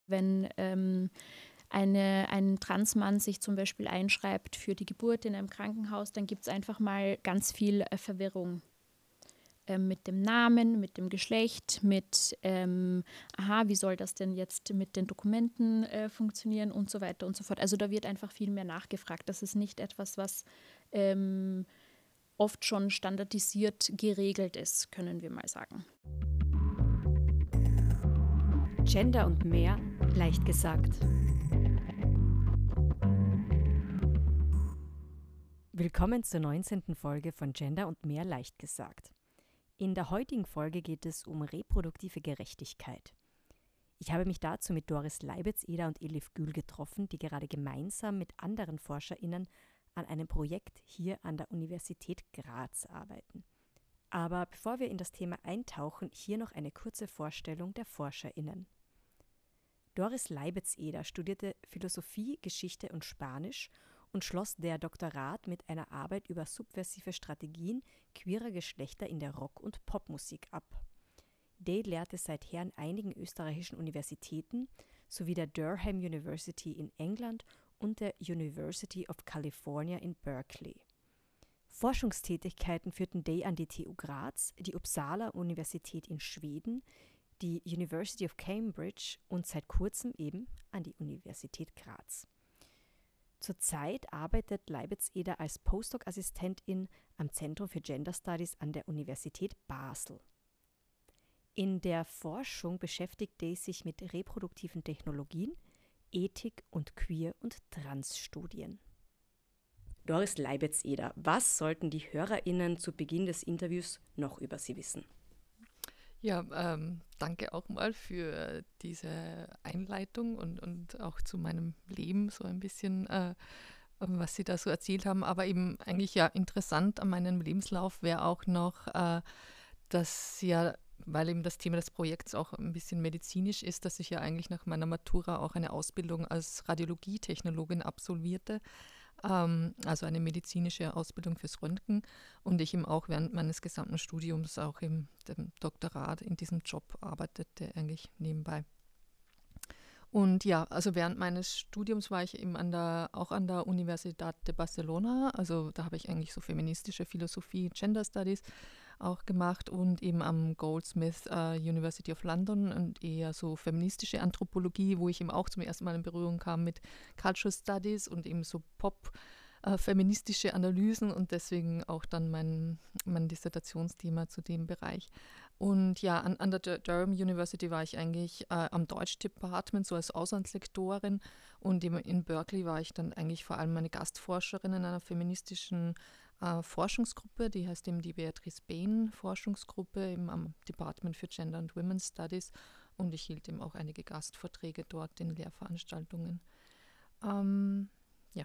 Wenn ein Transmann sich zum Beispiel einschreibt für die Geburt in einem Krankenhaus, dann gibt es einfach mal ganz viel Verwirrung mit dem Namen, mit dem Geschlecht, wie soll das denn jetzt mit den Dokumenten funktionieren und so weiter und so fort. Also da wird einfach viel mehr nachgefragt. Das ist nicht etwas, was oft schon standardisiert geregelt ist, können wir mal sagen. Gender und mehr, leicht gesagt. Willkommen zur 19. Folge von Gender und mehr, leicht gesagt. In der heutigen Folge geht es um reproduktive Gerechtigkeit. Ich habe mich dazu mit Doris Leibetz-Eder und Elif Gül getroffen, die gerade gemeinsam mit anderen ForscherInnen an einem Projekt hier an der Universität Graz arbeiten. Aber bevor wir in das Thema eintauchen, hier noch eine kurze Vorstellung der ForscherInnen. Doris Leibetz-Eder studierte Philosophie, Geschichte und Spanisch und schloss der Doktorat mit einer Arbeit über subversive Strategien queerer Geschlechter in der Rock- und Popmusik ab. Day lehrte seither an einigen österreichischen Universitäten sowie der Durham University in England und der University of California in Berkeley. Forschungstätigkeiten führten Day an die TU Graz, die Uppsala Universität in Schweden, die University of Cambridge und seit kurzem eben an die Universität Graz. Zurzeit arbeitet Leibetz-Eder als Postdoc-Assistentin am Zentrum für Gender Studies an der Universität Basel. In der Forschung beschäftigt Day sich mit reproduktiven Technologien, Ethik und Queer- und Trans-Studien. Doris Leibetz-Eder, was sollten die HörerInnen zu Beginn des Interviews noch über Sie wissen? Ja, danke auch mal für diese Einleitung und auch zu meinem Leben so ein bisschen, was Sie da so erzählt haben. Aber eben eigentlich ja interessant an meinem Lebenslauf wäre auch noch, dass ja, weil eben das Thema des Projekts auch ein bisschen medizinisch ist, dass ich ja eigentlich nach meiner Matura auch eine Ausbildung als Radiologietechnologin absolvierte. Also eine medizinische Ausbildung fürs Röntgen und ich eben auch während meines gesamten Studiums auch im dem Doktorat in diesem Job arbeitete eigentlich nebenbei. Und ja, also während meines Studiums war ich eben auch an der Universidad de Barcelona, also da habe ich eigentlich so feministische Philosophie, Gender Studies auch gemacht und eben am Goldsmiths University of London und eher so feministische Anthropologie, wo ich eben auch zum ersten Mal in Berührung kam mit Cultural Studies und eben so feministische Analysen und deswegen auch dann mein Dissertationsthema zu dem Bereich. Und ja, an der Durham University war ich eigentlich am Deutsch-Department, so als Auslandslektorin und in Berkeley war ich dann eigentlich vor allem eine Gastforscherin in einer feministischen Forschungsgruppe, die heißt eben die Beatrice Bain Forschungsgruppe eben am Department für Gender and Women's Studies und ich hielt eben auch einige Gastvorträge dort in Lehrveranstaltungen. Ja.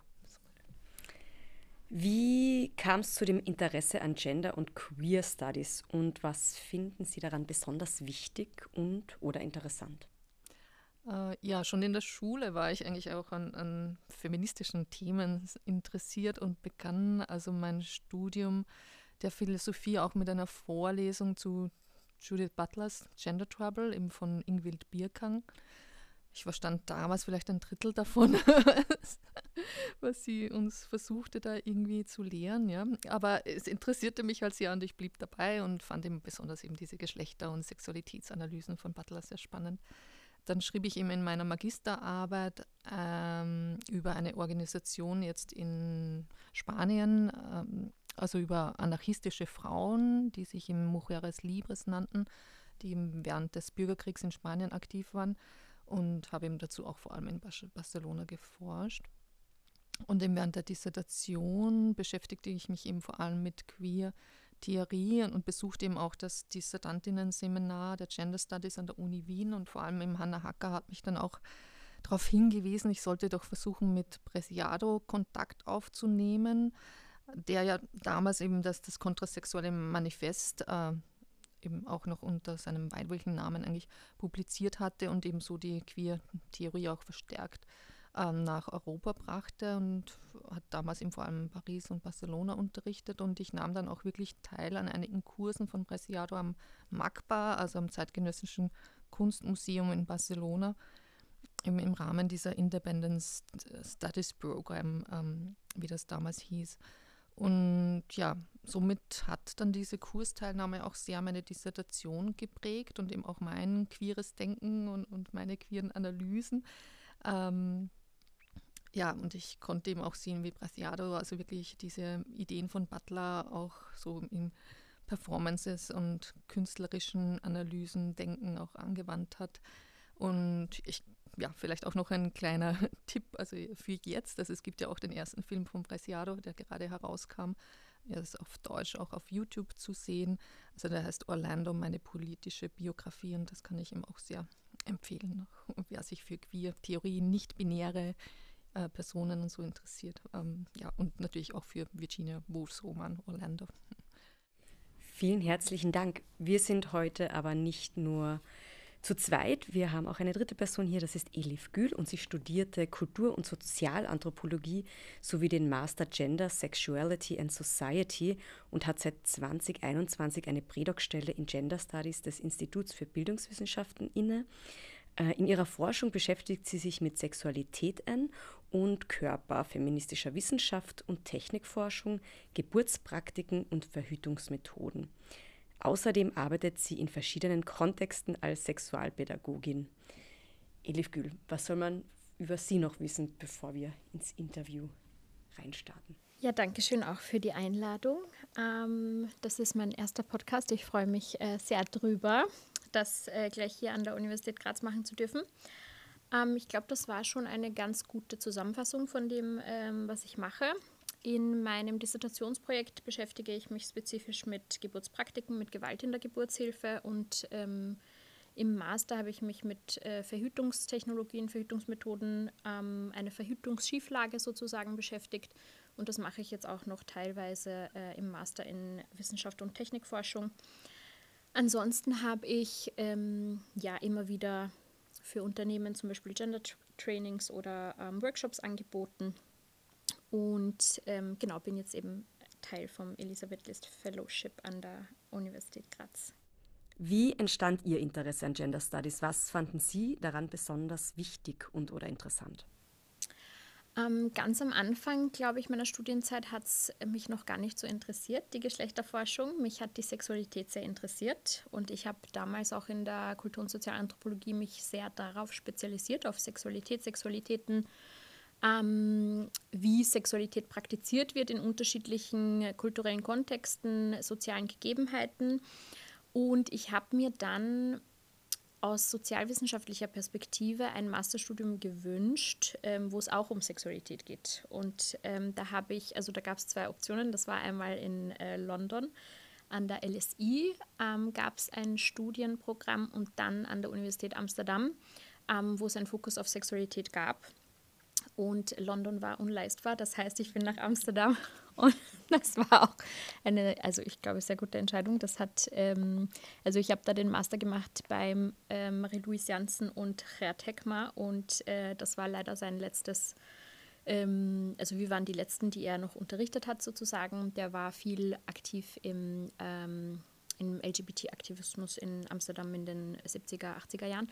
Wie kam es zu dem Interesse an Gender und Queer Studies und was finden Sie daran besonders wichtig und/oder interessant? Ja, schon in der Schule war ich eigentlich auch an feministischen Themen interessiert und begann also mein Studium der Philosophie auch mit einer Vorlesung zu Judith Butlers Gender Trouble, eben von Ingvild Birkang. Ich verstand damals vielleicht ein Drittel davon, was sie uns versuchte da irgendwie zu lehren, ja. Aber es interessierte mich halt sehr und ich blieb dabei und fand eben besonders eben diese Geschlechter- und Sexualitätsanalysen von Butler sehr spannend. Dann schrieb ich eben in meiner Magisterarbeit über eine Organisation jetzt in Spanien, also über anarchistische Frauen, die sich im Mujeres Libres nannten, die während des Bürgerkriegs in Spanien aktiv waren und habe eben dazu auch vor allem in Barcelona geforscht. Und eben während der Dissertation beschäftigte ich mich eben vor allem mit Queer-Theorie und besuchte eben auch das Dissertantinnen-Seminar der Gender Studies an der Uni Wien und vor allem eben Hannah Hacker hat mich dann auch darauf hingewiesen, ich sollte doch versuchen, mit Preciado Kontakt aufzunehmen, der ja damals eben das kontrasexuelle Manifest eben auch noch unter seinem weiblichen Namen eigentlich publiziert hatte und eben so die Queer-Theorie auch verstärkt nach Europa brachte und hat damals eben vor allem Paris und Barcelona unterrichtet und ich nahm dann auch wirklich teil an einigen Kursen von Preciado am MACBA, also am Zeitgenössischen Kunstmuseum in Barcelona im Rahmen dieser Independent Studies Program, wie das damals hieß. Und ja, somit hat dann diese Kursteilnahme auch sehr meine Dissertation geprägt und eben auch mein queeres Denken und meine queeren Analysen. Ja, und ich konnte eben auch sehen, wie Preciado also wirklich diese Ideen von Butler auch so in Performances und künstlerischen Analysen, Denken auch angewandt hat. Und ja, vielleicht auch noch ein kleiner Tipp, also für jetzt, also es gibt ja auch den ersten Film von Preciado, der gerade herauskam. Er ist auf Deutsch auch auf YouTube zu sehen. Also der heißt Orlando, meine politische Biografie, und das kann ich ihm auch sehr empfehlen, wer sich für Queer-Theorie, nicht-binäre Personen und so interessiert. Ja, und natürlich auch für Virginia Woolfs Roman Orlando. Vielen herzlichen Dank. Wir sind heute aber nicht nur zu zweit. Wir haben auch eine dritte Person hier, das ist Elif Gül, und sie studierte Kultur- und Sozialanthropologie sowie den Master Gender, Sexuality and Society und hat seit 2021 eine Prädoc-Stelle in Gender Studies des Instituts für Bildungswissenschaften inne. In ihrer Forschung beschäftigt sie sich mit Sexualität und Körper, feministischer Wissenschaft und Technikforschung, Geburtspraktiken und Verhütungsmethoden. Außerdem arbeitet sie in verschiedenen Kontexten als Sexualpädagogin. Elif Gül, was soll man über Sie noch wissen, bevor wir ins Interview reinstarten? Ja, danke schön auch für die Einladung. Das ist mein erster Podcast. Ich freue mich sehr drüber, das gleich hier an der Universität Graz machen zu dürfen. Ich glaube, das war schon eine ganz gute Zusammenfassung von dem, was ich mache. In meinem Dissertationsprojekt beschäftige ich mich spezifisch mit Geburtspraktiken, mit Gewalt in der Geburtshilfe, und im Master habe ich mich mit Verhütungstechnologien, Verhütungsmethoden, eine Verhütungsschieflage sozusagen beschäftigt, und das mache ich jetzt auch noch teilweise im Master in Wissenschaft und Technikforschung. Ansonsten habe ich ja immer wieder für Unternehmen zum Beispiel Gender Trainings oder Workshops angeboten. Und genau, bin jetzt eben Teil vom Elisabeth List Fellowship an der Universität Graz. Wie entstand Ihr Interesse an Gender Studies? Was fanden Sie daran besonders wichtig und/oder interessant? Ganz am Anfang, glaube ich, meiner Studienzeit hat es mich noch gar nicht so interessiert, die Geschlechterforschung. Mich hat die Sexualität sehr interessiert, und ich habe damals auch in der Kultur- und Sozialanthropologie mich sehr darauf spezialisiert, auf Sexualität, Sexualitäten, wie Sexualität praktiziert wird in unterschiedlichen kulturellen Kontexten, sozialen Gegebenheiten. Und ich habe mir dann aus sozialwissenschaftlicher Perspektive ein Masterstudium gewünscht, wo es auch um Sexualität geht. Und da gab es zwei Optionen. Das war einmal in London. An der LSI gab es ein Studienprogramm, und dann an der Universität Amsterdam, wo es einen Fokus auf Sexualität gab. Und London war unleistbar, das heißt, ich bin nach Amsterdam, und das war auch eine, also ich glaube, sehr gute Entscheidung. Das hat, ich habe da den Master gemacht beim Marie-Louise Janssen und Gert Heckmer, und das war leider sein letztes, wir waren die Letzten, die er noch unterrichtet hat sozusagen. Der war viel aktiv im LGBT-Aktivismus in Amsterdam in den 70er, 80er Jahren.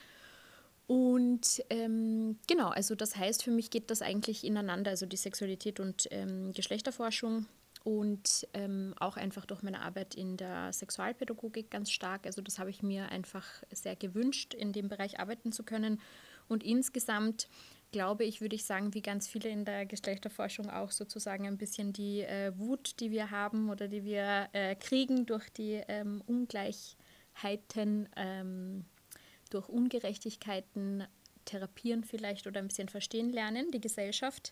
Und genau, also das heißt, für mich geht das eigentlich ineinander, also die Sexualität und Geschlechterforschung, und auch einfach durch meine Arbeit in der Sexualpädagogik ganz stark. Also das habe ich mir einfach sehr gewünscht, in dem Bereich arbeiten zu können. Und insgesamt glaube ich, würde ich sagen, wie ganz viele in der Geschlechterforschung auch sozusagen ein bisschen die Wut, die wir haben oder die wir kriegen durch die Ungleichheiten, durch Ungerechtigkeiten therapieren vielleicht oder ein bisschen verstehen lernen, die Gesellschaft.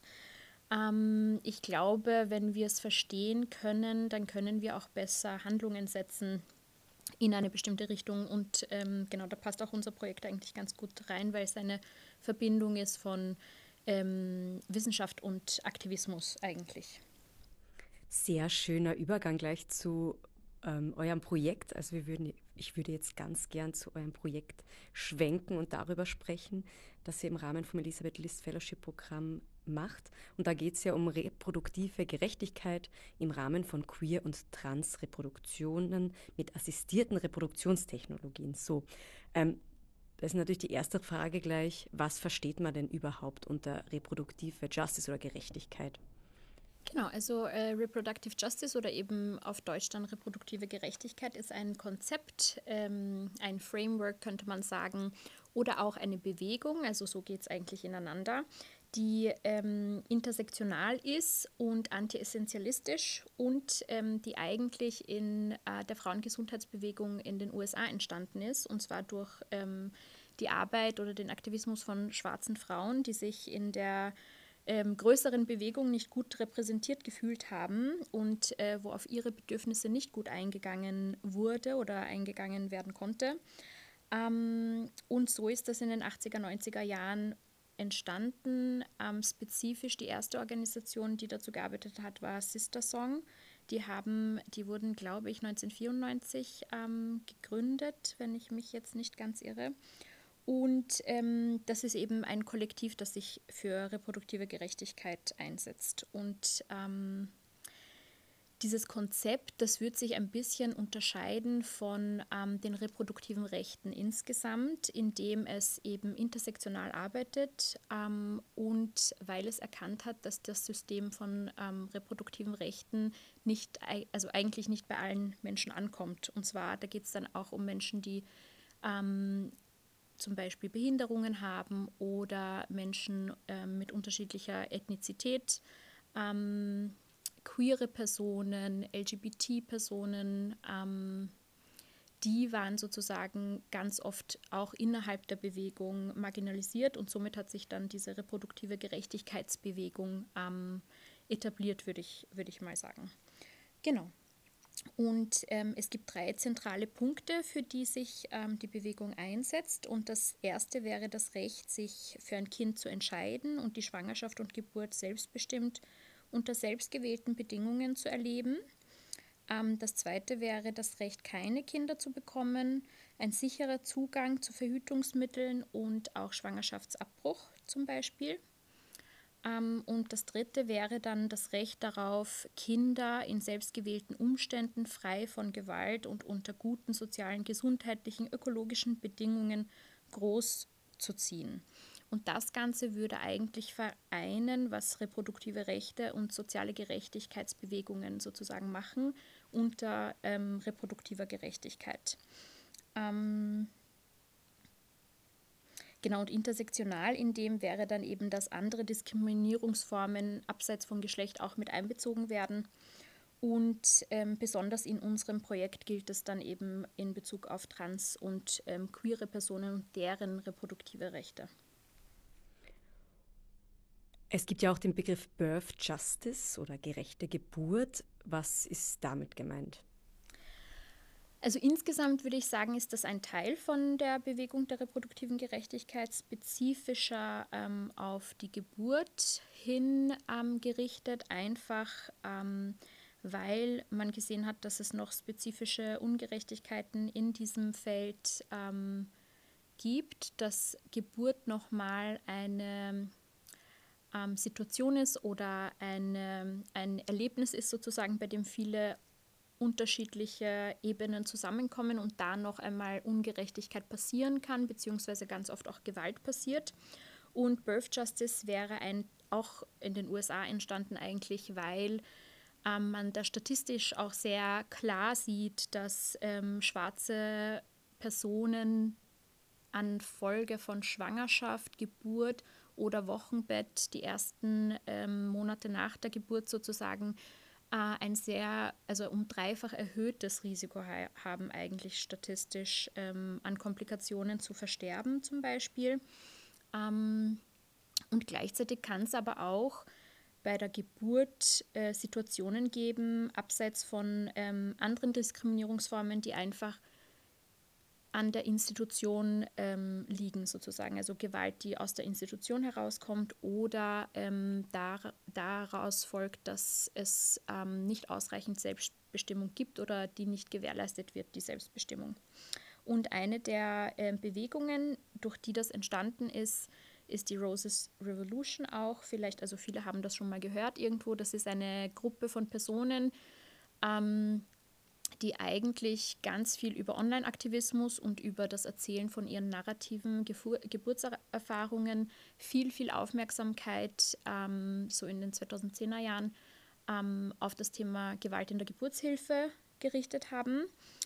Ich glaube, wenn wir es verstehen können, dann können wir auch besser Handlungen setzen in eine bestimmte Richtung. Und genau, da passt auch unser Projekt eigentlich ganz gut rein, weil es eine Verbindung ist von Wissenschaft und Aktivismus eigentlich. Sehr schöner Übergang gleich zu eurem Projekt. Also ich würde jetzt ganz gern zu eurem Projekt schwenken und darüber sprechen, das ihr im Rahmen vom Elisabeth List Fellowship Programm macht. Und da geht es ja um reproduktive Gerechtigkeit im Rahmen von Queer- und Trans-Reproduktionen mit assistierten Reproduktionstechnologien. So, Da ist natürlich die erste Frage gleich, was versteht man denn überhaupt unter reproduktive Justice oder Gerechtigkeit? Genau, also Reproductive Justice oder eben auf Deutsch dann reproduktive Gerechtigkeit ist ein Konzept, ein Framework könnte man sagen, oder auch eine Bewegung, also so geht es eigentlich ineinander, die intersektional ist und anti-essentialistisch und die eigentlich in der Frauengesundheitsbewegung in den USA entstanden ist, und zwar durch die Arbeit oder den Aktivismus von schwarzen Frauen, die sich in der größeren Bewegung nicht gut repräsentiert gefühlt haben und wo auf ihre Bedürfnisse nicht gut eingegangen wurde oder eingegangen werden konnte. Und so ist das in den 80er, 90er Jahren entstanden. Spezifisch die erste Organisation, die dazu gearbeitet hat, war Sister Song. Die wurden, glaube ich, 1994 gegründet, wenn ich mich jetzt nicht ganz irre. Und das ist eben ein Kollektiv, das sich für reproduktive Gerechtigkeit einsetzt. Und dieses Konzept, das wird sich ein bisschen unterscheiden von den reproduktiven Rechten insgesamt, indem es eben intersektional arbeitet und weil es erkannt hat, dass das System von reproduktiven Rechten nicht, also eigentlich nicht bei allen Menschen ankommt. Und zwar, da geht es dann auch um Menschen, die zum Beispiel Behinderungen haben oder Menschen mit unterschiedlicher Ethnizität, queere Personen, LGBT-Personen, die waren sozusagen ganz oft auch innerhalb der Bewegung marginalisiert und somit hat sich dann diese reproduktive Gerechtigkeitsbewegung etabliert, würde ich mal sagen. Genau. Und es gibt 3 zentrale Punkte, für die sich die Bewegung einsetzt. Und das erste wäre das Recht, sich für ein Kind zu entscheiden und die Schwangerschaft und Geburt selbstbestimmt unter selbstgewählten Bedingungen zu erleben. Das zweite wäre das Recht, keine Kinder zu bekommen, ein sicherer Zugang zu Verhütungsmitteln und auch Schwangerschaftsabbruch zum Beispiel. Und das dritte wäre dann das Recht darauf, Kinder in selbstgewählten Umständen frei von Gewalt und unter guten sozialen, gesundheitlichen, ökologischen Bedingungen großzuziehen. Und das Ganze würde eigentlich vereinen, was reproduktive Rechte und soziale Gerechtigkeitsbewegungen sozusagen machen, unter reproduktiver Gerechtigkeit. Genau, und intersektional in dem wäre dann eben, dass andere Diskriminierungsformen abseits von Geschlecht auch mit einbezogen werden. Und besonders in unserem Projekt gilt es dann eben in Bezug auf trans- und queere Personen und deren reproduktive Rechte. Es gibt ja auch den Begriff Birth Justice oder gerechte Geburt. Was ist damit gemeint? Also insgesamt würde ich sagen, ist das ein Teil von der Bewegung der reproduktiven Gerechtigkeit, spezifischer auf die Geburt hin gerichtet, einfach weil man gesehen hat, dass es noch spezifische Ungerechtigkeiten in diesem Feld gibt, dass Geburt nochmal eine Situation ist oder ein Erlebnis ist sozusagen, bei dem viele unterschiedliche Ebenen zusammenkommen und da noch einmal Ungerechtigkeit passieren kann, beziehungsweise ganz oft auch Gewalt passiert. Und Birth Justice wäre auch in den USA entstanden eigentlich, weil man da statistisch auch sehr klar sieht, dass schwarze Personen an Folge von Schwangerschaft, Geburt oder Wochenbett die ersten Monate nach der Geburt sozusagen ein also um dreifach erhöhtes Risiko haben eigentlich statistisch an Komplikationen zu versterben zum Beispiel. Und gleichzeitig kann es aber auch bei der Geburt Situationen geben, abseits von anderen Diskriminierungsformen, die einfach an der Institution liegen sozusagen, also Gewalt, die aus der Institution herauskommt oder daraus folgt, dass es nicht ausreichend Selbstbestimmung gibt oder die nicht gewährleistet wird, die Selbstbestimmung. Und eine der Bewegungen, durch die das entstanden ist die Roses Revolution auch, vielleicht, also viele haben das schon mal gehört irgendwo, das ist eine Gruppe von Personen, die eigentlich ganz viel über Online-Aktivismus und über das Erzählen von ihren narrativen Geburtserfahrungen viel Aufmerksamkeit so in den 2010er Jahren auf das Thema Gewalt in der Geburtshilfe gerichtet haben.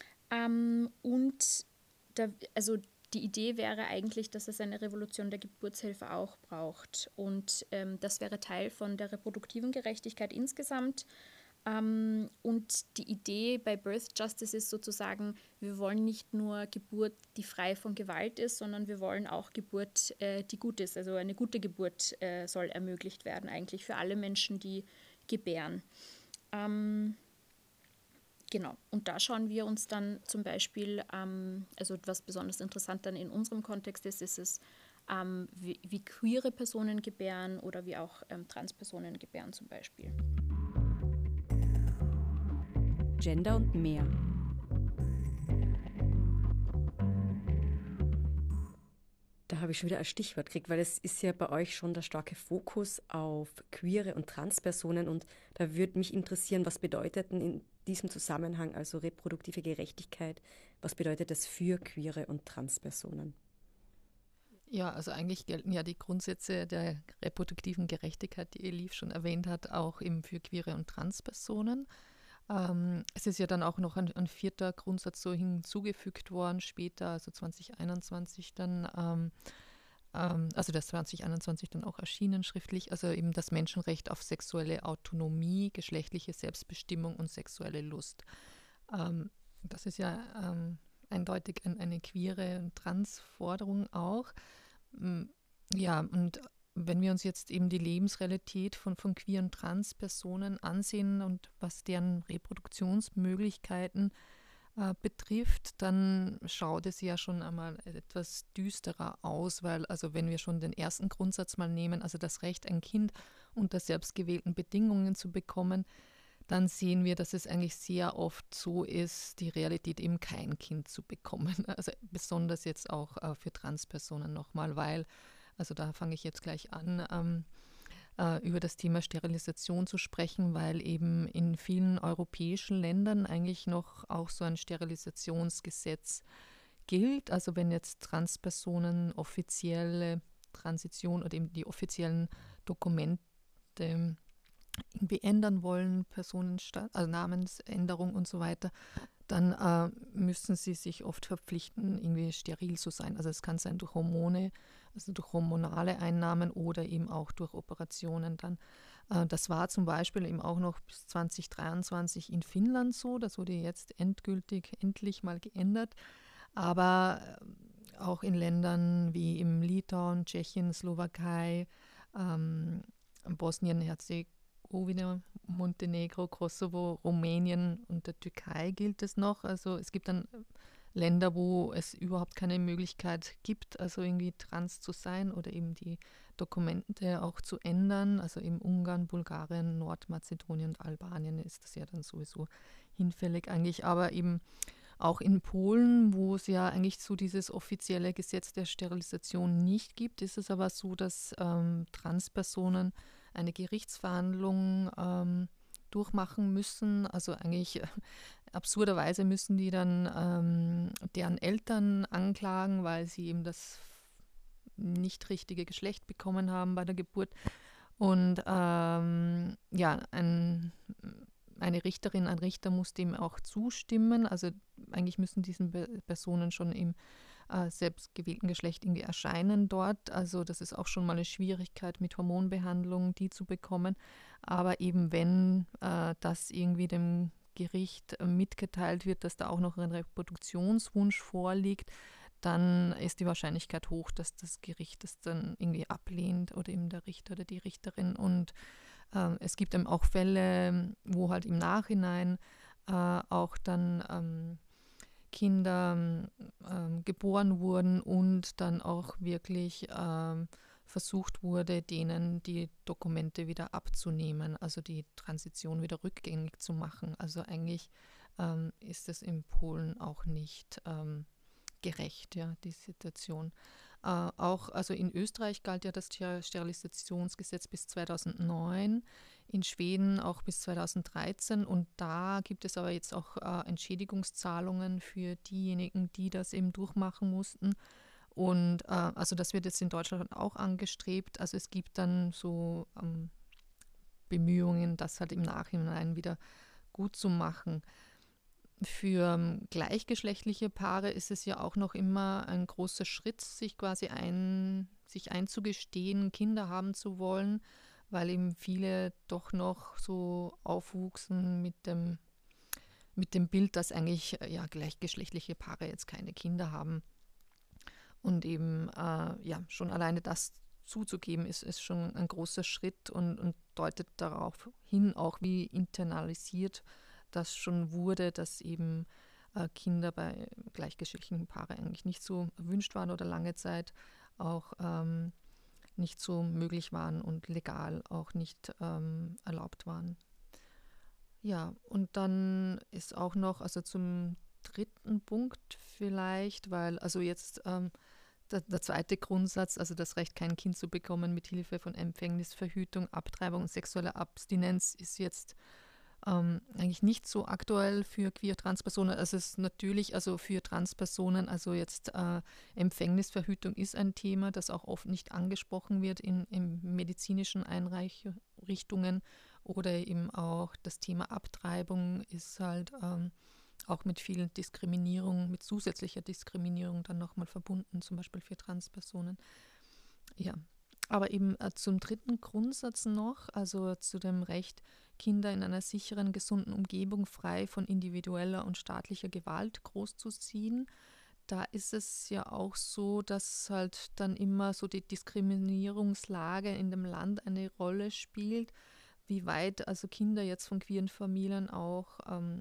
Also die Idee wäre eigentlich, dass es eine Revolution der Geburtshilfe auch braucht. Und das wäre Teil von der reproduktiven Gerechtigkeit insgesamt. Und die Idee bei Birth Justice ist sozusagen, wir wollen nicht nur Geburt, die frei von Gewalt ist, sondern wir wollen auch Geburt, die gut ist. Also eine gute Geburt soll ermöglicht werden, eigentlich für alle Menschen, die gebären. Genau, und da schauen wir uns dann zum Beispiel, also was besonders interessant dann in unserem Kontext ist es, wie queere Personen gebären oder wie auch Transpersonen gebären zum Beispiel. Gender und mehr. Da habe ich schon wieder ein Stichwort gekriegt, weil es ist ja bei euch schon der starke Fokus auf queere und Transpersonen und da würde mich interessieren, was bedeutet denn in diesem Zusammenhang, also reproduktive Gerechtigkeit, was bedeutet das für queere und Transpersonen? Ja, also eigentlich gelten ja die Grundsätze der reproduktiven Gerechtigkeit, die Elif schon erwähnt hat, auch eben für queere und Transpersonen. Es ist ja dann auch noch ein vierter Grundsatz so hinzugefügt worden später, also 2021 dann, also das 2021 dann auch erschienen schriftlich, also eben das Menschenrecht auf sexuelle Autonomie, geschlechtliche Selbstbestimmung und sexuelle Lust. Das ist ja eindeutig eine queere und Trans-Forderung auch. Ja, und wenn wir uns jetzt eben die Lebensrealität von queeren Trans-Personen ansehen und was deren Reproduktionsmöglichkeiten betrifft, dann schaut es ja schon einmal etwas düsterer aus, weil also wenn wir schon den ersten Grundsatz mal nehmen, also das Recht, ein Kind unter selbstgewählten Bedingungen zu bekommen, dann sehen wir, dass es eigentlich sehr oft so ist, die Realität eben kein Kind zu bekommen. Also besonders jetzt auch für Transpersonen nochmal, weil also da fange ich jetzt gleich an, über das Thema Sterilisation zu sprechen, weil eben in vielen europäischen Ländern eigentlich noch auch so ein Sterilisationsgesetz gilt. Also wenn jetzt Transpersonen offizielle Transition oder eben die offiziellen Dokumente irgendwie ändern wollen, also Namensänderung und so weiter, dann müssen sie sich oft verpflichten, irgendwie steril zu sein. Also es kann sein durch Hormone, also durch hormonale Einnahmen oder eben auch durch Operationen dann. Das war zum Beispiel eben auch noch bis 2023 in Finnland so. Das wurde jetzt endlich mal geändert. Aber auch in Ländern wie im Litauen, Tschechien, Slowakei, Bosnien-Herzegowina, Montenegro, Kosovo, Rumänien und der Türkei gilt es noch. Also es gibt dann Länder, wo es überhaupt keine Möglichkeit gibt, also irgendwie trans zu sein oder eben die Dokumente auch zu ändern. Also in Ungarn, Bulgarien, Nordmazedonien und Albanien ist das ja dann sowieso hinfällig eigentlich. Aber eben auch in Polen, wo es ja eigentlich so dieses offizielle Gesetz der Sterilisation nicht gibt, ist es aber so, dass Transpersonen eine Gerichtsverhandlung durchmachen müssen. Also eigentlich absurderweise müssen die dann deren Eltern anklagen, weil sie eben das nicht richtige Geschlecht bekommen haben bei der Geburt. Und ja, eine Richterin, ein Richter muss dem auch zustimmen. Also eigentlich müssen diesen Personen schon im selbstgewählten Geschlecht irgendwie erscheinen dort. Also das ist auch schon mal eine Schwierigkeit mit Hormonbehandlung, die zu bekommen. Aber eben wenn das irgendwie dem Gericht mitgeteilt wird, dass da auch noch ein Reproduktionswunsch vorliegt, dann ist die Wahrscheinlichkeit hoch, dass das Gericht das dann irgendwie ablehnt oder eben der Richter oder die Richterin. Und es gibt eben auch Fälle, wo halt im Nachhinein auch dann Kinder geboren wurden und dann auch wirklich versucht wurde, denen die Dokumente wieder abzunehmen, also die Transition wieder rückgängig zu machen. Also eigentlich ist es in Polen auch nicht gerecht, ja, die Situation. Auch also in Österreich galt ja das Sterilisationsgesetz bis 2009. in Schweden auch bis 2013 und da gibt es aber jetzt auch Entschädigungszahlungen für diejenigen, die das eben durchmachen mussten. Und also das wird jetzt in Deutschland auch angestrebt. Also es gibt dann so Bemühungen, das halt im Nachhinein wieder gut zu machen. Für gleichgeschlechtliche Paare ist es ja auch noch immer ein großer Schritt, sich quasi sich einzugestehen, Kinder haben zu wollen, weil eben viele doch noch so aufwuchsen mit dem Bild, dass eigentlich ja gleichgeschlechtliche Paare jetzt keine Kinder haben. Und eben ja schon alleine das zuzugeben, ist schon ein großer Schritt und deutet darauf hin, auch wie internalisiert das schon wurde, dass eben Kinder bei gleichgeschlechtlichen Paaren eigentlich nicht so erwünscht waren oder lange Zeit auch nicht so möglich waren und legal auch nicht erlaubt waren. Ja, und dann ist auch noch, also zum dritten Punkt vielleicht, weil also jetzt der zweite Grundsatz, also das Recht, kein Kind zu bekommen mit Hilfe von Empfängnisverhütung, Abtreibung und sexueller Abstinenz ist jetzt eigentlich nicht so aktuell für Queer-Trans-Personen. Es ist natürlich, also für Transpersonen, also jetzt Empfängnisverhütung ist ein Thema, das auch oft nicht angesprochen wird in medizinischen Einrichtungen oder eben auch das Thema Abtreibung ist halt auch mit vielen Diskriminierungen, mit zusätzlicher Diskriminierung dann nochmal verbunden, zum Beispiel für Transpersonen. Ja, aber eben zum dritten Grundsatz noch, also zu dem Recht, Kinder in einer sicheren, gesunden Umgebung frei von individueller und staatlicher Gewalt großzuziehen. Da ist es ja auch so, dass halt dann immer so die Diskriminierungslage in dem Land eine Rolle spielt, wie weit also Kinder jetzt von queeren Familien auch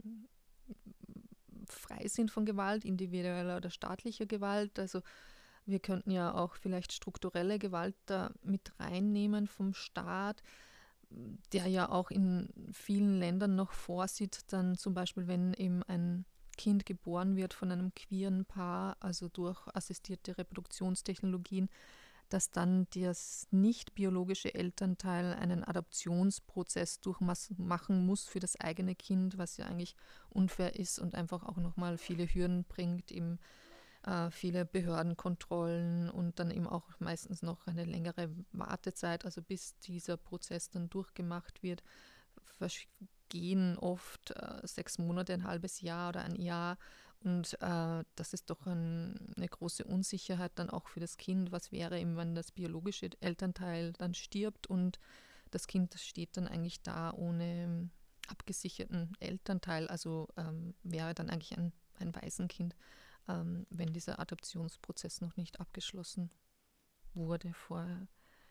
frei sind von Gewalt, individueller oder staatlicher Gewalt. Also wir könnten ja auch vielleicht strukturelle Gewalt da mit reinnehmen vom Staat, der ja auch in vielen Ländern noch vorsieht, dann zum Beispiel, wenn eben ein Kind geboren wird von einem queeren Paar, also durch assistierte Reproduktionstechnologien, dass dann das nicht biologische Elternteil einen Adoptionsprozess durchmachen muss für das eigene Kind, was ja eigentlich unfair ist und einfach auch nochmal viele Hürden bringt, eben viele Behördenkontrollen und dann eben auch meistens noch eine längere Wartezeit, also bis dieser Prozess dann durchgemacht wird, vergehen oft 6 Monate, ein halbes Jahr oder ein Jahr und das ist doch eine große Unsicherheit dann auch für das Kind. Was wäre eben, wenn das biologische Elternteil dann stirbt und das Kind steht dann eigentlich da ohne abgesicherten Elternteil, also wäre dann eigentlich ein Waisenkind, wenn dieser Adoptionsprozess noch nicht abgeschlossen wurde vorher.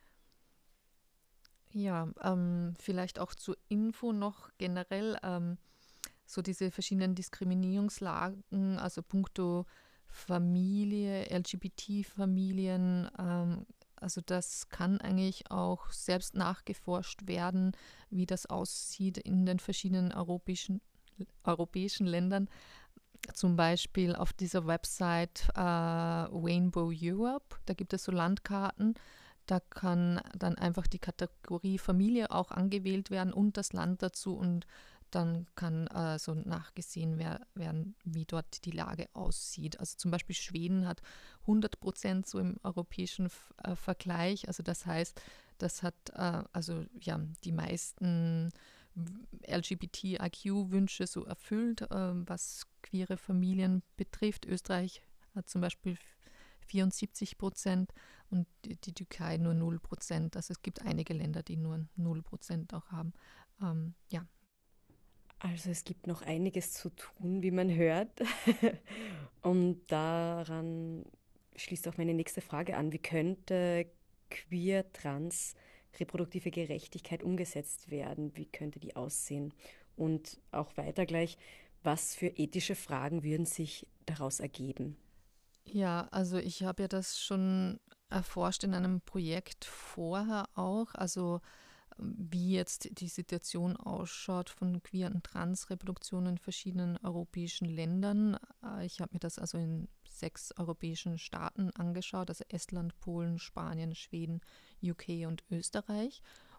Ja, vielleicht auch zur Info noch generell so diese verschiedenen Diskriminierungslagen, also puncto Familie, LGBT-Familien, also das kann eigentlich auch selbst nachgeforscht werden, wie das aussieht in den verschiedenen europäischen Ländern. Zum Beispiel auf dieser Website Rainbow Europe, da gibt es so Landkarten, da kann dann einfach die Kategorie Familie auch angewählt werden und das Land dazu und dann kann so nachgesehen werden, wie dort die Lage aussieht. Also zum Beispiel Schweden hat 100% so im europäischen Vergleich, also das heißt, das hat also ja die meisten LGBTIQ-Wünsche so erfüllt, was queere Familien betrifft. Österreich hat zum Beispiel 74% und die Türkei nur 0%. Also es gibt einige Länder, die nur 0% auch haben. Ja. Also es gibt noch einiges zu tun, wie man hört. Und daran schließt auch meine nächste Frage an. Wie könnte queer, trans, reproduktive Gerechtigkeit umgesetzt werden? Wie könnte die aussehen? Und auch weiter gleich, was für ethische Fragen würden sich daraus ergeben? Ja, also ich habe ja das schon erforscht in einem Projekt vorher auch, also wie jetzt die Situation ausschaut von queer- und Transreproduktionen in verschiedenen europäischen Ländern. Ich habe mir das also in 6 europäischen Staaten angeschaut, also Estland, Polen, Spanien, Schweden, UK und Österreich.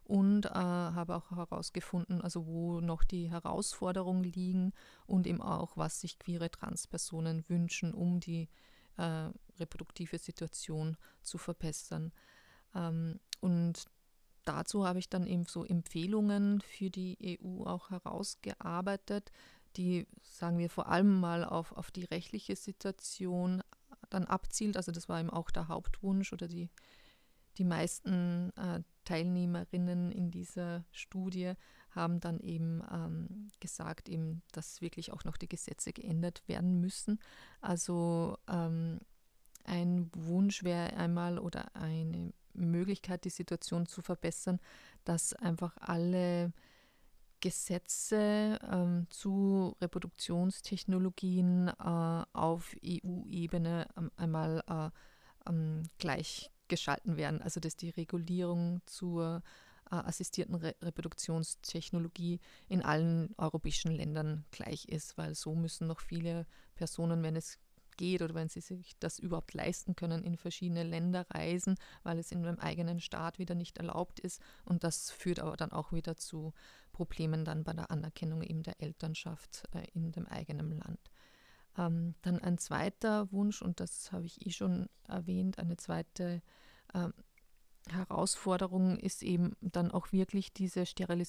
und habe auch herausgefunden, also wo noch die Herausforderungen liegen und eben auch, was sich queere Transpersonen wünschen, um die reproduktive Situation zu verbessern. Und dazu habe ich dann eben so Empfehlungen für die EU auch herausgearbeitet, die, sagen wir, vor allem mal auf die rechtliche Situation dann abzielt. Also das war eben auch der Hauptwunsch oder die meisten Teilnehmerinnen in dieser Studie haben dann eben gesagt, eben, dass wirklich auch noch die Gesetze geändert werden müssen. Also ein Wunsch wäre einmal oder eine Möglichkeit, die Situation zu verbessern, dass einfach alle Gesetze zu Reproduktionstechnologien auf EU-Ebene einmal gleichgeschalten werden. Also dass die Regulierung zur assistierten Reproduktionstechnologie in allen europäischen Ländern gleich ist, weil so müssen noch viele Personen, wenn es geht oder wenn sie sich das überhaupt leisten können, in verschiedene Länder reisen, weil es in einem eigenen Staat wieder nicht erlaubt ist. Und das führt aber dann auch wieder zu Problemen dann bei der Anerkennung eben der Elternschaft in dem eigenen Land. Dann ein zweiter Wunsch, und das habe ich schon erwähnt, eine zweite Herausforderung ist eben dann auch wirklich diese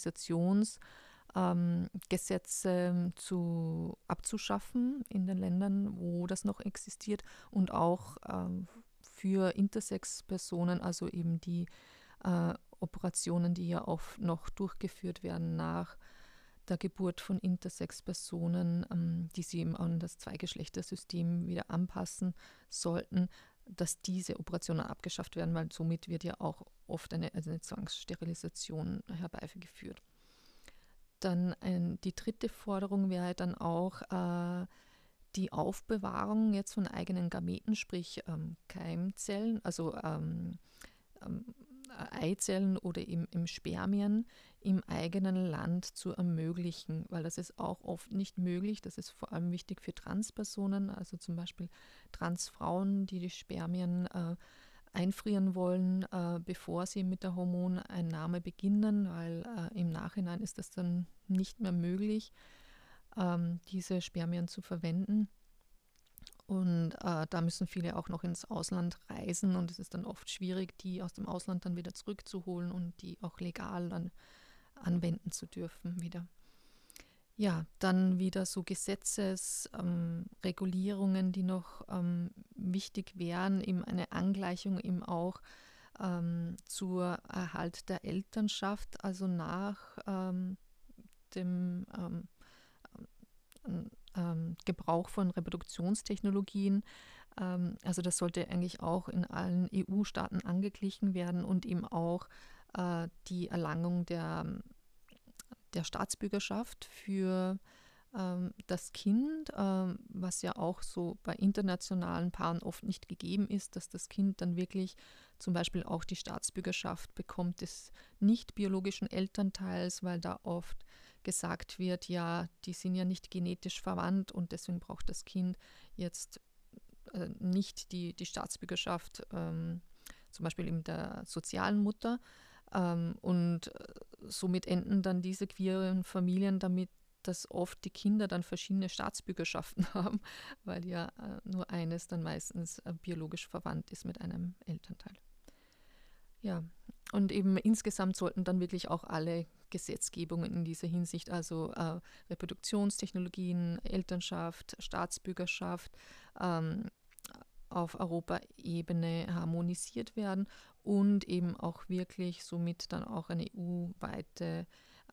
Sterilisationsgesetze abzuschaffen in den Ländern, wo das noch existiert, und auch für Intersex-Personen, also eben die Operationen, die ja oft noch durchgeführt werden nach der Geburt von Intersex-Personen, die sie eben an das Zweigeschlechtersystem wieder anpassen sollten, dass diese Operationen abgeschafft werden, weil somit wird ja auch oft eine Zwangssterilisation herbeigeführt. Dann die dritte Forderung wäre dann auch die Aufbewahrung jetzt von eigenen Gameten, sprich Keimzellen, also Eizellen oder im Spermien im eigenen Land zu ermöglichen, weil das ist auch oft nicht möglich. Das ist vor allem wichtig für Transpersonen, also zum Beispiel Transfrauen, die Spermien einfrieren wollen, bevor sie mit der Hormoneinnahme beginnen, weil im Nachhinein ist das dann nicht mehr möglich, diese Spermien zu verwenden. Und da müssen viele auch noch ins Ausland reisen und es ist dann oft schwierig, die aus dem Ausland dann wieder zurückzuholen und die auch legal dann anwenden zu dürfen wieder. Ja, dann wieder so Gesetzesregulierungen, die noch wichtig wären, eben eine Angleichung eben auch zur Erhalt der Elternschaft, also nach dem Gebrauch von Reproduktionstechnologien. Also das sollte eigentlich auch in allen EU-Staaten angeglichen werden und eben auch die Erlangung der Staatsbürgerschaft für das Kind, was ja auch so bei internationalen Paaren oft nicht gegeben ist, dass das Kind dann wirklich zum Beispiel auch die Staatsbürgerschaft bekommt des nicht biologischen Elternteils, weil da oft gesagt wird, ja, die sind ja nicht genetisch verwandt und deswegen braucht das Kind jetzt nicht die Staatsbürgerschaft, zum Beispiel eben der sozialen Mutter. Und somit enden dann diese queeren Familien damit, dass oft die Kinder dann verschiedene Staatsbürgerschaften haben, weil ja nur eines dann meistens biologisch verwandt ist mit einem Elternteil. Ja, und eben insgesamt sollten dann wirklich auch alle Gesetzgebungen in dieser Hinsicht, also Reproduktionstechnologien, Elternschaft, Staatsbürgerschaft, auf Europaebene harmonisiert werden und eben auch wirklich somit dann auch eine EU-weite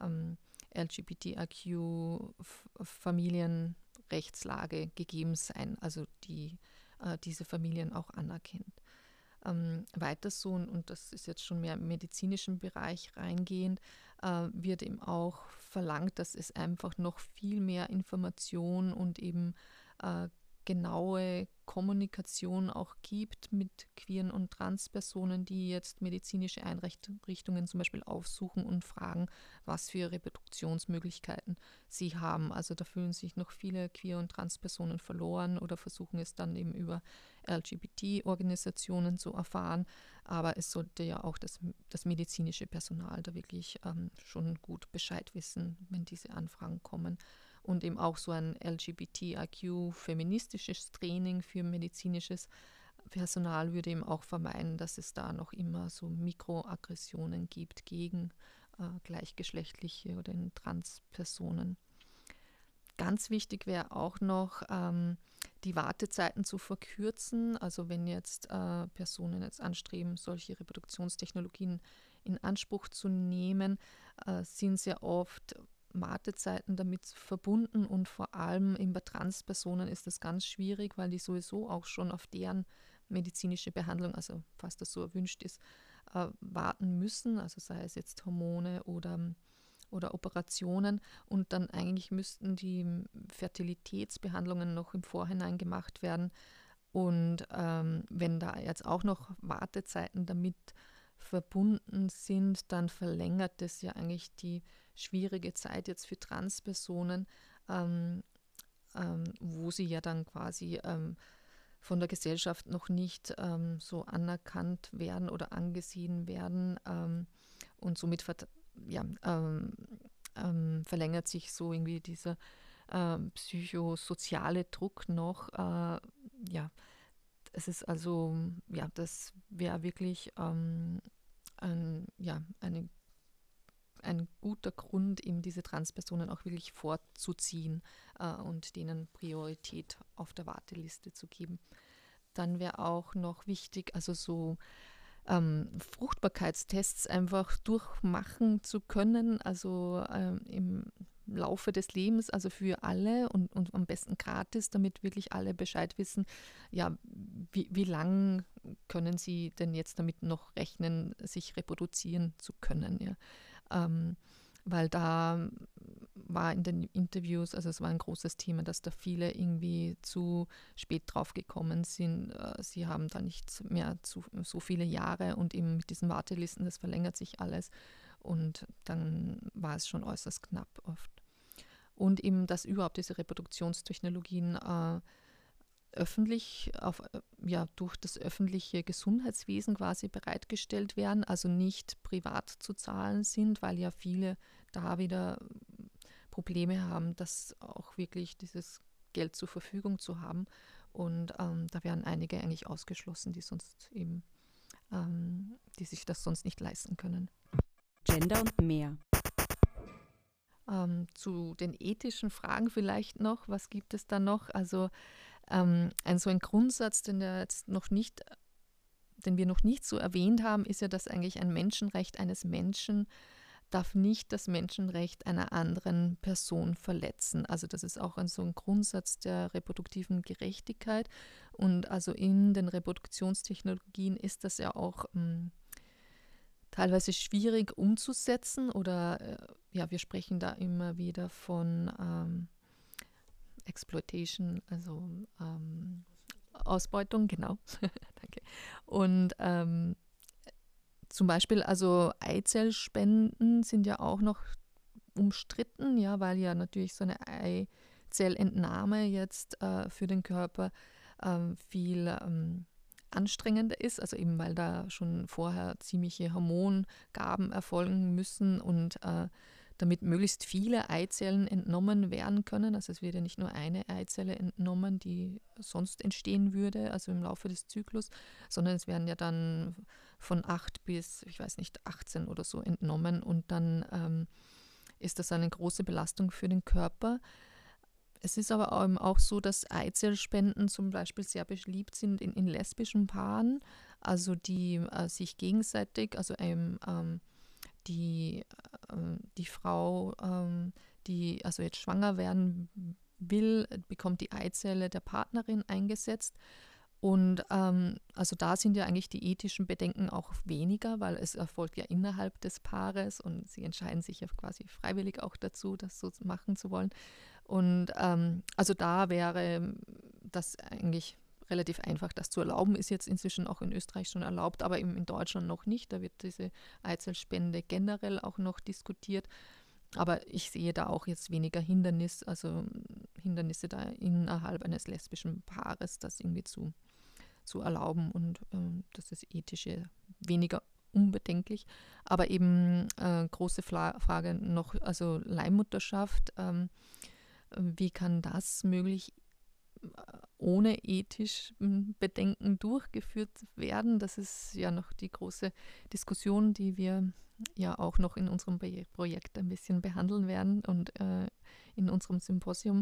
LGBTIQ-Familienrechtslage gegeben sein, also die diese Familien auch anerkennt. Weiter so, und das ist jetzt schon mehr im medizinischen Bereich reingehend, wird eben auch verlangt, dass es einfach noch viel mehr Information und eben genaue Kommunikation auch gibt mit queeren und Transpersonen, die jetzt medizinische Einrichtungen zum Beispiel aufsuchen und fragen, was für Reproduktionsmöglichkeiten sie haben. Also da fühlen sich noch viele queer- und Transpersonen verloren oder versuchen es dann eben über LGBT-Organisationen zu erfahren. Aber es sollte ja auch das medizinische Personal da wirklich schon gut Bescheid wissen, wenn diese Anfragen kommen. Und eben auch so ein LGBTIQ-feministisches Training für medizinisches Personal würde eben auch vermeiden, dass es da noch immer so Mikroaggressionen gibt gegen gleichgeschlechtliche oder Transpersonen. Ganz wichtig wäre auch noch, die Wartezeiten zu verkürzen. Also wenn jetzt Personen jetzt anstreben, solche Reproduktionstechnologien in Anspruch zu nehmen, sind sehr oft Wartezeiten damit verbunden und vor allem eben bei Transpersonen ist das ganz schwierig, weil die sowieso auch schon auf deren medizinische Behandlung, also falls das so erwünscht ist, warten müssen, also sei es jetzt Hormone oder Operationen, und dann eigentlich müssten die Fertilitätsbehandlungen noch im Vorhinein gemacht werden. Und wenn da jetzt auch noch Wartezeiten damit verbunden sind, dann verlängert es ja eigentlich die schwierige Zeit jetzt für Transpersonen, wo sie ja dann quasi von der Gesellschaft noch nicht so anerkannt werden oder angesehen werden, und somit verlängert sich so irgendwie dieser psychosoziale Druck noch. Es ist also, das wäre wirklich ein guter Grund, eben diese Transpersonen auch wirklich vorzuziehen und denen Priorität auf der Warteliste zu geben. Dann wäre auch noch wichtig, also so Fruchtbarkeitstests einfach durchmachen zu können, also im Laufe des Lebens, also für alle und am besten gratis, damit wirklich alle Bescheid wissen, ja, wie lang können sie denn jetzt damit noch rechnen, sich reproduzieren zu können, ja. Weil da war in den Interviews, also es war ein großes Thema, dass da viele irgendwie zu spät drauf gekommen sind. Sie haben da nicht mehr so viele Jahre und eben mit diesen Wartelisten, das verlängert sich alles und dann war es schon äußerst knapp oft. Und eben, dass überhaupt diese Reproduktionstechnologien durch das öffentliche Gesundheitswesen quasi bereitgestellt werden, also nicht privat zu zahlen sind, weil ja viele da wieder Probleme haben, das auch wirklich dieses Geld zur Verfügung zu haben. Und da werden einige eigentlich ausgeschlossen, die sonst eben, die sich das sonst nicht leisten können. Gender und mehr. Zu den ethischen Fragen vielleicht noch, was gibt es da noch? Also so ein Grundsatz, den wir noch nicht so erwähnt haben, ist ja, dass eigentlich ein Menschenrecht eines Menschen darf nicht das Menschenrecht einer anderen Person verletzen. Also das ist auch so ein Grundsatz der reproduktiven Gerechtigkeit. Und also in den Reproduktionstechnologien ist das ja auch teilweise schwierig umzusetzen oder wir sprechen da immer wieder von Exploitation, also Ausbeutung, genau. Danke. Und zum Beispiel, also Eizellspenden sind ja auch noch umstritten, ja, weil ja natürlich so eine Eizellentnahme jetzt für den Körper viel anstrengender ist, also eben weil da schon vorher ziemliche Hormongaben erfolgen müssen und damit möglichst viele Eizellen entnommen werden können. Also es wird ja nicht nur eine Eizelle entnommen, die sonst entstehen würde, also im Laufe des Zyklus, sondern es werden ja dann von 8 bis, 18 oder so entnommen und dann ist das eine große Belastung für den Körper. Es ist aber auch so, dass Eizellspenden zum Beispiel sehr beliebt sind in lesbischen Paaren, also die sich gegenseitig, also die Frau, die also jetzt schwanger werden will, bekommt die Eizelle der Partnerin eingesetzt. Und also da sind ja eigentlich die ethischen Bedenken auch weniger, weil es erfolgt ja innerhalb des Paares und sie entscheiden sich ja quasi freiwillig auch dazu, das so machen zu wollen. Und also da wäre das eigentlich relativ einfach, das zu erlauben, ist jetzt inzwischen auch in Österreich schon erlaubt, aber eben in Deutschland noch nicht. Da wird diese Eizellspende generell auch noch diskutiert. Aber ich sehe da auch jetzt weniger Hindernisse da innerhalb eines lesbischen Paares, das irgendwie zu erlauben. Und das ist ethisch weniger unbedenklich. Aber eben große Frage noch, also Leihmutterschaft, wie kann das möglich ohne ethisch Bedenken durchgeführt werden? Das ist ja noch die große Diskussion, die wir ja auch noch in unserem Projekt ein bisschen behandeln werden und in unserem Symposium.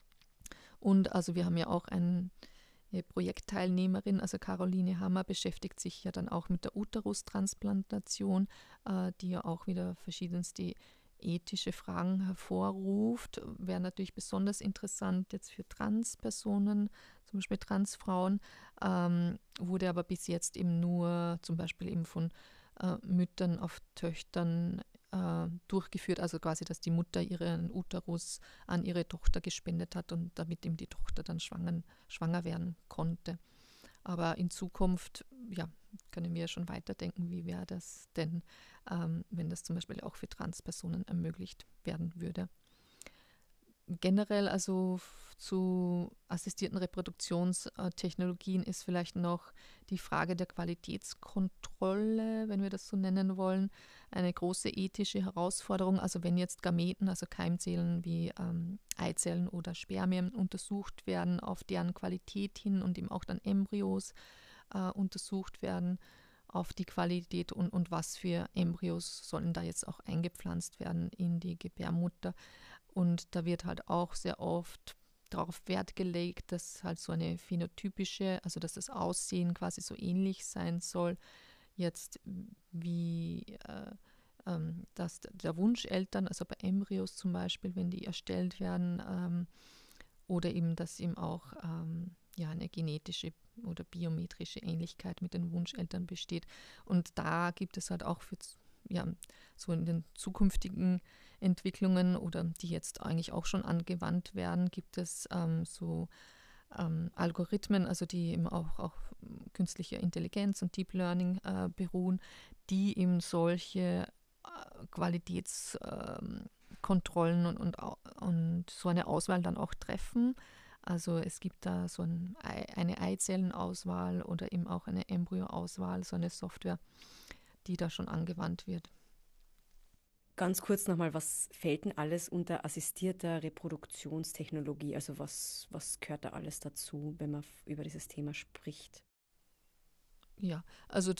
Und also wir haben ja auch eine Projektteilnehmerin, also Caroline Hammer, beschäftigt sich ja dann auch mit der Uterustransplantation, die ja auch wieder verschiedenste ethische Fragen hervorruft. Wäre natürlich besonders interessant jetzt für Transpersonen, zum Beispiel Transfrauen, wurde aber bis jetzt eben nur zum Beispiel eben von Müttern auf Töchtern durchgeführt, also quasi, dass die Mutter ihren Uterus an ihre Tochter gespendet hat und damit eben die Tochter dann schwanger werden konnte. Aber in Zukunft, ja, können wir schon weiterdenken, wie wäre das denn, wenn das zum Beispiel auch für Transpersonen ermöglicht werden würde. Generell also zu assistierten Reproduktionstechnologien ist vielleicht noch die Frage der Qualitätskontrolle, wenn wir das so nennen wollen, eine große ethische Herausforderung. Also wenn jetzt Gameten, also Keimzellen wie Eizellen oder Spermien untersucht werden, auf deren Qualität hin und eben auch dann Embryos untersucht werden, auf die Qualität und was für Embryos sollen da jetzt auch eingepflanzt werden in die Gebärmutter. Und da wird halt auch sehr oft darauf Wert gelegt, dass halt so eine phänotypische, also dass das Aussehen quasi so ähnlich sein soll, jetzt wie dass der Wunscheltern, also bei Embryos zum Beispiel, wenn die erstellt werden, oder eben, dass eben auch eine genetische oder biometrische Ähnlichkeit mit den Wunscheltern besteht. Und da gibt es halt auch für so in den zukünftigen Entwicklungen oder die jetzt eigentlich auch schon angewandt werden, gibt es Algorithmen, also die eben auch auf künstlicher Intelligenz und Deep Learning beruhen, die eben solche Qualitätskontrollen und so eine Auswahl dann auch treffen. Also es gibt da so eine Eizellenauswahl oder eben auch eine Embryoauswahl, so eine Software, die da schon angewandt wird. Ganz kurz nochmal, was fällt denn alles unter assistierter Reproduktionstechnologie? Also was gehört da alles dazu, wenn man über dieses Thema spricht? Ja, also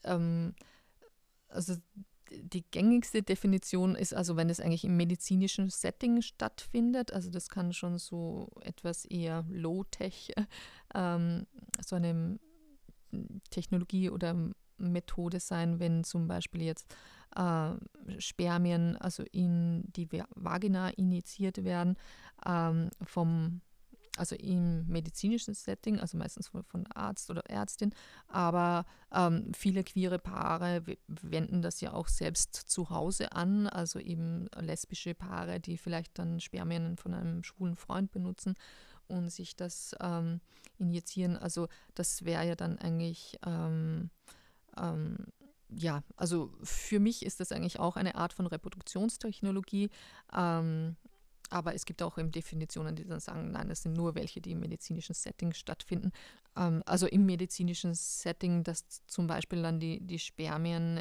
die gängigste Definition ist also, wenn es eigentlich im medizinischen Setting stattfindet, also das kann schon so etwas eher Low-Tech, so eine Technologie oder Methode sein, wenn zum Beispiel jetzt Spermien also in die Vagina injiziert werden, also im medizinischen Setting, also meistens von Arzt oder Ärztin, aber viele queere Paare wenden das ja auch selbst zu Hause an, also eben lesbische Paare, die vielleicht dann Spermien von einem schwulen Freund benutzen und sich das injizieren. Also das wäre ja dann eigentlich also für mich ist das eigentlich auch eine Art von Reproduktionstechnologie, aber es gibt auch eben Definitionen, die dann sagen, nein, das sind nur welche, die im medizinischen Setting stattfinden. Also im medizinischen Setting, dass zum Beispiel dann die Spermien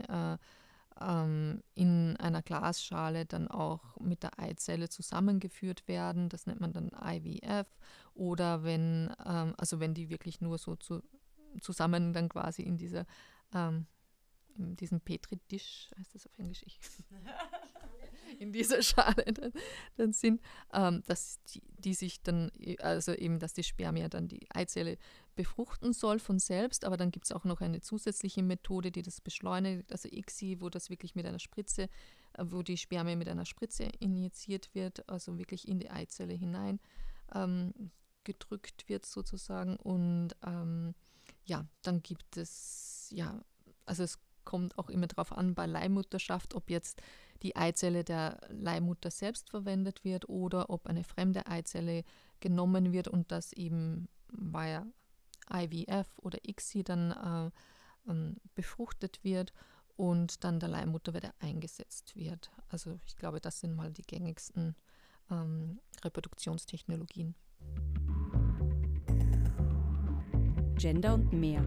in einer Glasschale dann auch mit der Eizelle zusammengeführt werden, das nennt man dann IVF, oder wenn die wirklich nur so zusammen dann quasi in diesem Petri-Dish, heißt das auf Englisch, in dieser Schale dann sind, dass die sich dann, also eben, dass die Spermia dann die Eizelle befruchten soll von selbst, aber dann gibt es auch noch eine zusätzliche Methode, die das beschleunigt, also ICSI, wo das wirklich mit einer Spritze, wo die Spermie mit einer Spritze injiziert wird, also wirklich in die Eizelle hinein gedrückt wird sozusagen und dann gibt es, also es kommt auch immer darauf an, bei Leihmutterschaft, ob jetzt die Eizelle der Leihmutter selbst verwendet wird oder ob eine fremde Eizelle genommen wird und das eben via IVF oder ICSI dann befruchtet wird und dann der Leihmutter wieder eingesetzt wird. Also ich glaube, das sind mal die gängigsten Reproduktionstechnologien. Gender und mehr.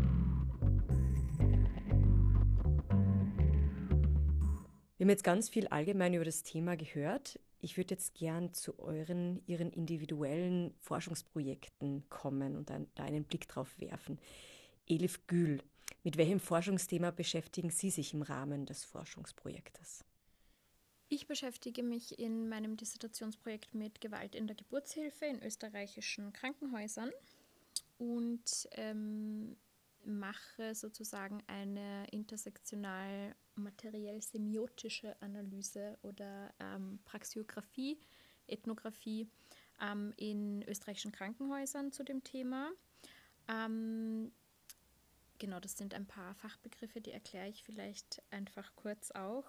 Wir haben jetzt ganz viel allgemein über das Thema gehört. Ich würde jetzt gern zu Ihren individuellen Forschungsprojekten kommen und da einen Blick drauf werfen. Elif Gül, mit welchem Forschungsthema beschäftigen Sie sich im Rahmen des Forschungsprojektes? Ich beschäftige mich in meinem Dissertationsprojekt mit Gewalt in der Geburtshilfe in österreichischen Krankenhäusern und mache sozusagen eine intersektional materiell-semiotische Analyse oder Praxiographie, Ethnographie in österreichischen Krankenhäusern zu dem Thema. Genau, das sind ein paar Fachbegriffe, die erkläre ich vielleicht einfach kurz auch.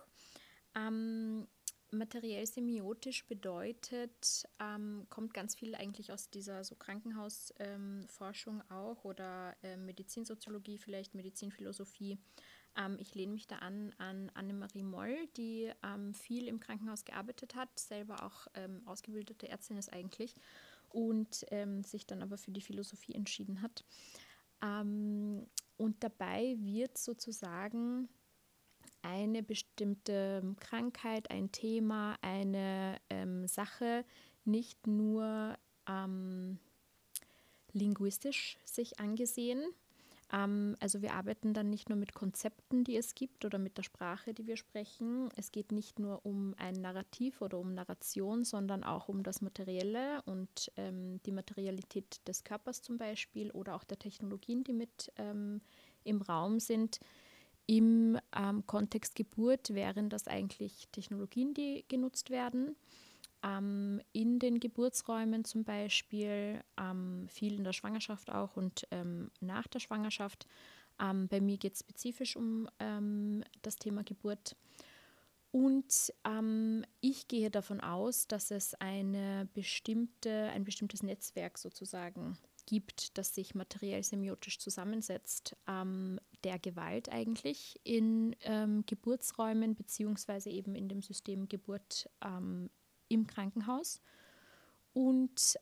Materiell-semiotisch bedeutet, kommt ganz viel eigentlich aus dieser so Krankenhausforschung auch oder Medizinsoziologie, vielleicht Medizinphilosophie. Ich lehne mich da an Annemarie Moll, die viel im Krankenhaus gearbeitet hat, selber auch ausgebildete Ärztin ist eigentlich und sich dann aber für die Philosophie entschieden hat. Und dabei wird sozusagen eine bestimmte Krankheit, ein Thema, eine Sache nicht nur linguistisch sich angesehen. Also wir arbeiten dann nicht nur mit Konzepten, die es gibt oder mit der Sprache, die wir sprechen. Es geht nicht nur um ein Narrativ oder um Narration, sondern auch um das Materielle und die Materialität des Körpers zum Beispiel oder auch der Technologien, die mit im Raum sind. Im Kontext Geburt wären das eigentlich Technologien, die genutzt werden. In den Geburtsräumen zum Beispiel, viel in der Schwangerschaft auch und nach der Schwangerschaft. Bei mir geht es spezifisch um das Thema Geburt. Und ich gehe davon aus, dass es ein bestimmtes Netzwerk sozusagen gibt, das sich materiell-semiotisch zusammensetzt, der Gewalt eigentlich in Geburtsräumen beziehungsweise eben in dem System Geburt im Krankenhaus. Und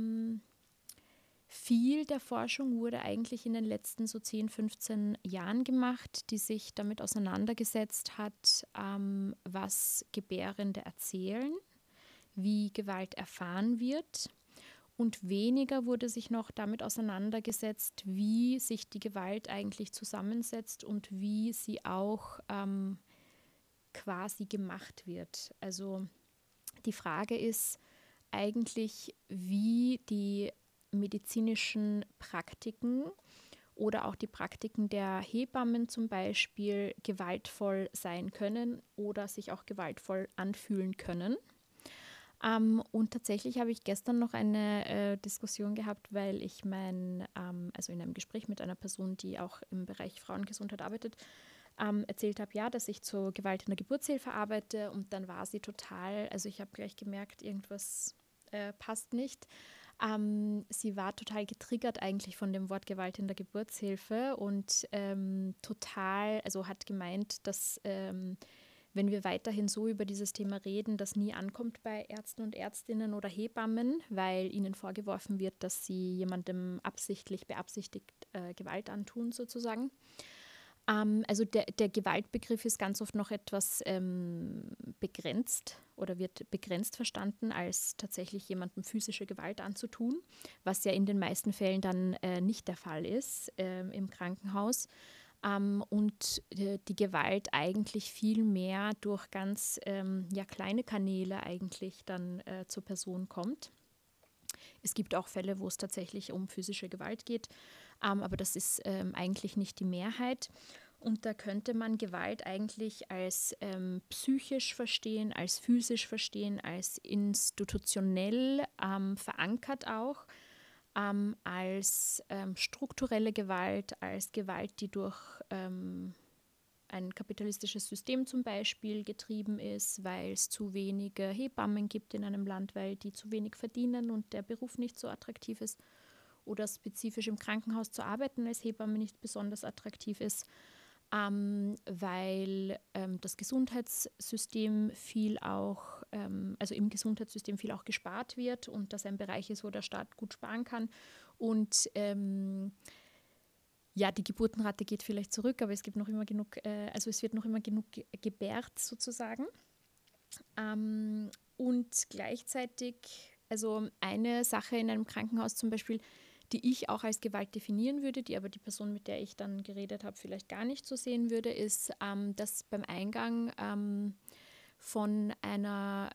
viel der Forschung wurde eigentlich in den letzten so 10, 15 Jahren gemacht, die sich damit auseinandergesetzt hat, was Gebärende erzählen, wie Gewalt erfahren wird. Und weniger wurde sich noch damit auseinandergesetzt, wie sich die Gewalt eigentlich zusammensetzt und wie sie auch quasi gemacht wird. Also die Frage ist eigentlich, wie die medizinischen Praktiken oder auch die Praktiken der Hebammen zum Beispiel gewaltvoll sein können oder sich auch gewaltvoll anfühlen können. Und tatsächlich habe ich gestern noch eine Diskussion gehabt, weil ich also in einem Gespräch mit einer Person, die auch im Bereich Frauengesundheit arbeitet, erzählt habe, ja, dass ich zur Gewalt in der Geburtshilfe arbeite und dann war sie total, also ich habe gleich gemerkt, irgendwas passt nicht. Sie war total getriggert eigentlich von dem Wort Gewalt in der Geburtshilfe und also hat gemeint, dass wenn wir weiterhin so über dieses Thema reden, das nie ankommt bei Ärzten und Ärztinnen oder Hebammen, weil ihnen vorgeworfen wird, dass sie jemandem beabsichtigt Gewalt antun sozusagen. Also der Gewaltbegriff ist ganz oft noch etwas begrenzt oder wird begrenzt verstanden, als tatsächlich jemandem physische Gewalt anzutun, was ja in den meisten Fällen dann nicht der Fall ist im Krankenhaus. Und die Gewalt eigentlich viel mehr durch ganz kleine Kanäle eigentlich dann zur Person kommt. Es gibt auch Fälle, wo es tatsächlich um physische Gewalt geht, aber das ist eigentlich nicht die Mehrheit. Und da könnte man Gewalt eigentlich als psychisch verstehen, als physisch verstehen, als institutionell verankert auch, als strukturelle Gewalt, als Gewalt, die durch ein kapitalistisches System zum Beispiel getrieben ist, weil es zu wenige Hebammen gibt in einem Land, weil die zu wenig verdienen und der Beruf nicht so attraktiv ist, oder spezifisch im Krankenhaus zu arbeiten als Hebamme nicht besonders attraktiv ist, weil das Gesundheitssystem also im Gesundheitssystem viel auch gespart wird und das ein Bereich ist, wo der Staat gut sparen kann. Und die Geburtenrate geht vielleicht zurück, aber es gibt noch immer genug, es wird noch immer genug gebärt sozusagen. Und gleichzeitig, also eine Sache in einem Krankenhaus zum Beispiel, die ich auch als Gewalt definieren würde, die aber die Person, mit der ich dann geredet habe, vielleicht gar nicht so sehen würde, ist, dass beim Eingang von einer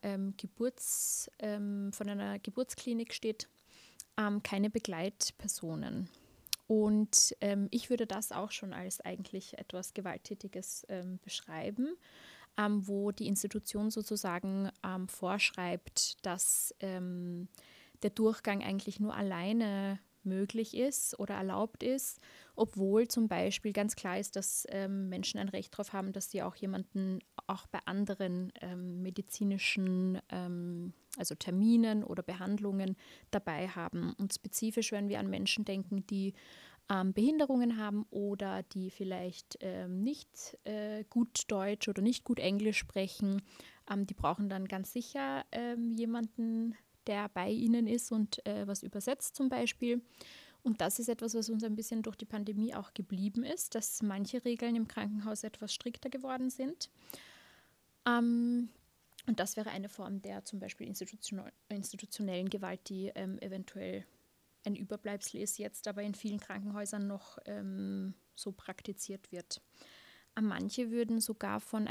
Geburtsklinik steht, keine Begleitpersonen. Und ich würde das auch schon als eigentlich etwas Gewalttätiges beschreiben, wo die Institution sozusagen vorschreibt, dass der Durchgang eigentlich nur alleine möglich ist oder erlaubt ist, obwohl zum Beispiel ganz klar ist, dass Menschen ein Recht darauf haben, dass sie auch jemanden auch bei anderen medizinischen also Terminen oder Behandlungen dabei haben. Und spezifisch, wenn wir an Menschen denken, die Behinderungen haben oder die vielleicht nicht gut Deutsch oder nicht gut Englisch sprechen, die brauchen dann ganz sicher jemanden, der bei ihnen ist und was übersetzt zum Beispiel. Und das ist etwas, was uns ein bisschen durch die Pandemie auch geblieben ist, dass manche Regeln im Krankenhaus etwas strikter geworden sind. Und das wäre eine Form der zum Beispiel institutionellen Gewalt, die eventuell ein Überbleibsel ist, jetzt aber in vielen Krankenhäusern noch so praktiziert wird. Manche würden sogar von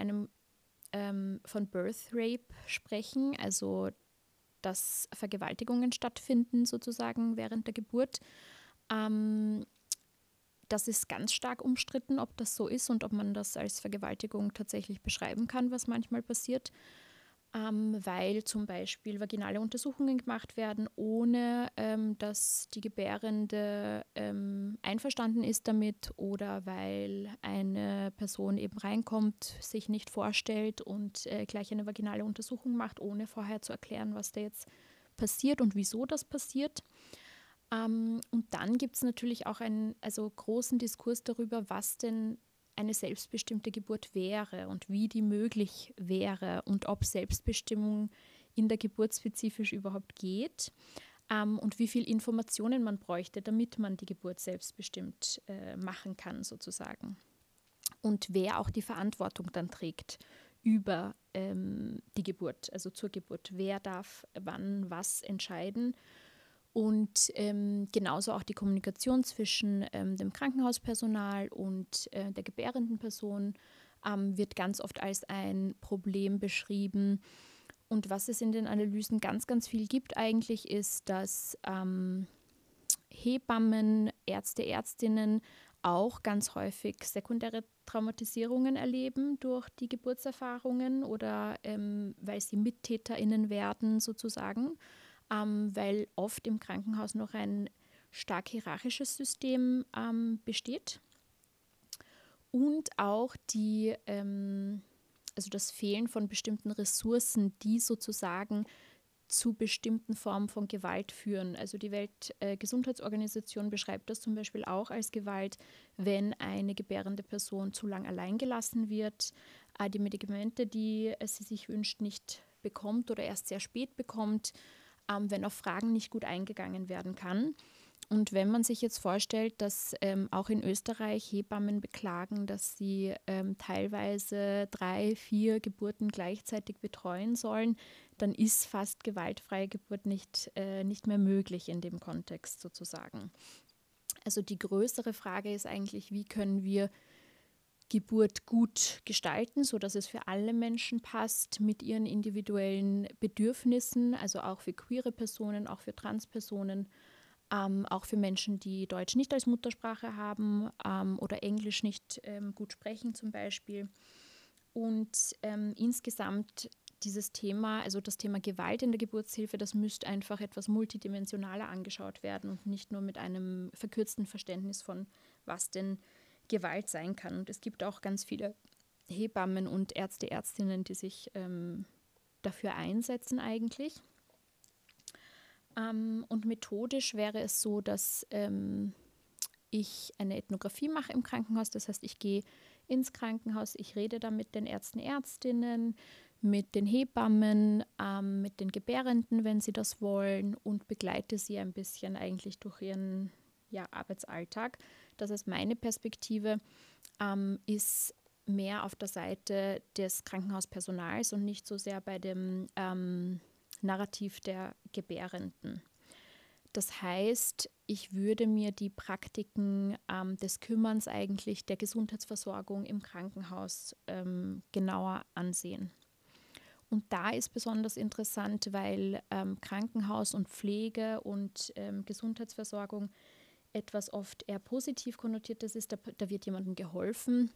Birth Rape sprechen, also dass Vergewaltigungen stattfinden sozusagen während der Geburt. Das ist ganz stark umstritten, ob das so ist und ob man das als Vergewaltigung tatsächlich beschreiben kann, was manchmal passiert, weil zum Beispiel vaginale Untersuchungen gemacht werden, ohne dass die Gebärende einverstanden ist damit oder weil eine Person eben reinkommt, sich nicht vorstellt und gleich eine vaginale Untersuchung macht, ohne vorher zu erklären, was da jetzt passiert und wieso das passiert. Und dann gibt es natürlich auch einen großen Diskurs darüber, was denn eine selbstbestimmte Geburt wäre und wie die möglich wäre und ob Selbstbestimmung in der Geburt spezifisch überhaupt geht und wie viel Informationen man bräuchte, damit man die Geburt selbstbestimmt machen kann sozusagen. Und wer auch die Verantwortung dann trägt über die Geburt, also zur Geburt. Wer darf wann was entscheiden? Und genauso auch die Kommunikation zwischen dem Krankenhauspersonal und der gebärenden Person wird ganz oft als ein Problem beschrieben. Und was es in den Analysen ganz, ganz viel gibt eigentlich, ist, dass Hebammen, Ärzte, Ärztinnen auch ganz häufig sekundäre Traumatisierungen erleben durch die Geburtserfahrungen oder weil sie MittäterInnen werden sozusagen. Weil oft im Krankenhaus noch ein stark hierarchisches System besteht und auch das Fehlen von bestimmten Ressourcen, die sozusagen zu bestimmten Formen von Gewalt führen. Also die Weltgesundheitsorganisation beschreibt das zum Beispiel auch als Gewalt, wenn eine gebärende Person zu lang allein gelassen wird, die Medikamente, die sie sich wünscht, nicht bekommt oder erst sehr spät bekommt, wenn auf Fragen nicht gut eingegangen werden kann. Und wenn man sich jetzt vorstellt, dass auch in Österreich Hebammen beklagen, dass sie teilweise 3, 4 Geburten gleichzeitig betreuen sollen, dann ist fast gewaltfreie Geburt nicht mehr möglich in dem Kontext sozusagen. Also die größere Frage ist eigentlich, wie können wir Geburt gut gestalten, sodass es für alle Menschen passt mit ihren individuellen Bedürfnissen, also auch für queere Personen, auch für Transpersonen, auch für Menschen, die Deutsch nicht als Muttersprache haben oder Englisch nicht gut sprechen zum Beispiel. Und insgesamt dieses Thema, also das Thema Gewalt in der Geburtshilfe, das müsste einfach etwas multidimensionaler angeschaut werden und nicht nur mit einem verkürzten Verständnis von, was denn Gewalt sein kann. Und es gibt auch ganz viele Hebammen und Ärzte, Ärztinnen, die sich dafür einsetzen eigentlich. Und methodisch wäre es so, dass ich eine Ethnographie mache im Krankenhaus. Das heißt, ich gehe ins Krankenhaus, ich rede da mit den Ärzten, Ärztinnen, mit den Hebammen, mit den Gebärenden, wenn sie das wollen, und begleite sie ein bisschen eigentlich durch ihren Arbeitsalltag. Das heißt, meine Perspektive ist mehr auf der Seite des Krankenhauspersonals und nicht so sehr bei dem Narrativ der Gebärenden. Das heißt, ich würde mir die Praktiken des Kümmerns eigentlich, der Gesundheitsversorgung im Krankenhaus genauer ansehen. Und da ist besonders interessant, weil Krankenhaus und Pflege und Gesundheitsversorgung etwas oft eher positiv konnotiertes ist. Da wird jemandem geholfen.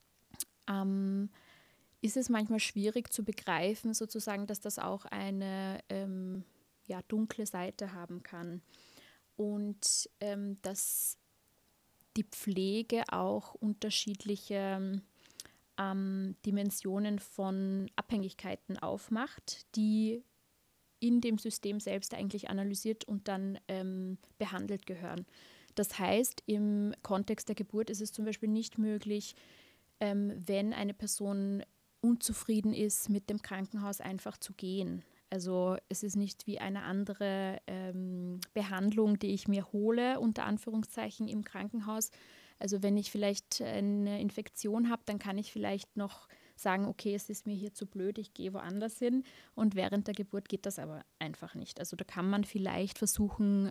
Ist es manchmal schwierig zu begreifen, sozusagen, dass das auch eine dunkle Seite haben kann. Und dass die Pflege auch unterschiedliche Dimensionen von Abhängigkeiten aufmacht, die in dem System selbst eigentlich analysiert und dann behandelt gehören. Das heißt, im Kontext der Geburt ist es zum Beispiel nicht möglich, wenn eine Person unzufrieden ist, mit dem Krankenhaus einfach zu gehen. Also es ist nicht wie eine andere Behandlung, die ich mir hole, unter Anführungszeichen, im Krankenhaus. Also wenn ich vielleicht eine Infektion habe, dann kann ich vielleicht noch sagen, okay, es ist mir hier zu blöd, ich gehe woanders hin. Und während der Geburt geht das aber einfach nicht. Also da kann man vielleicht versuchen,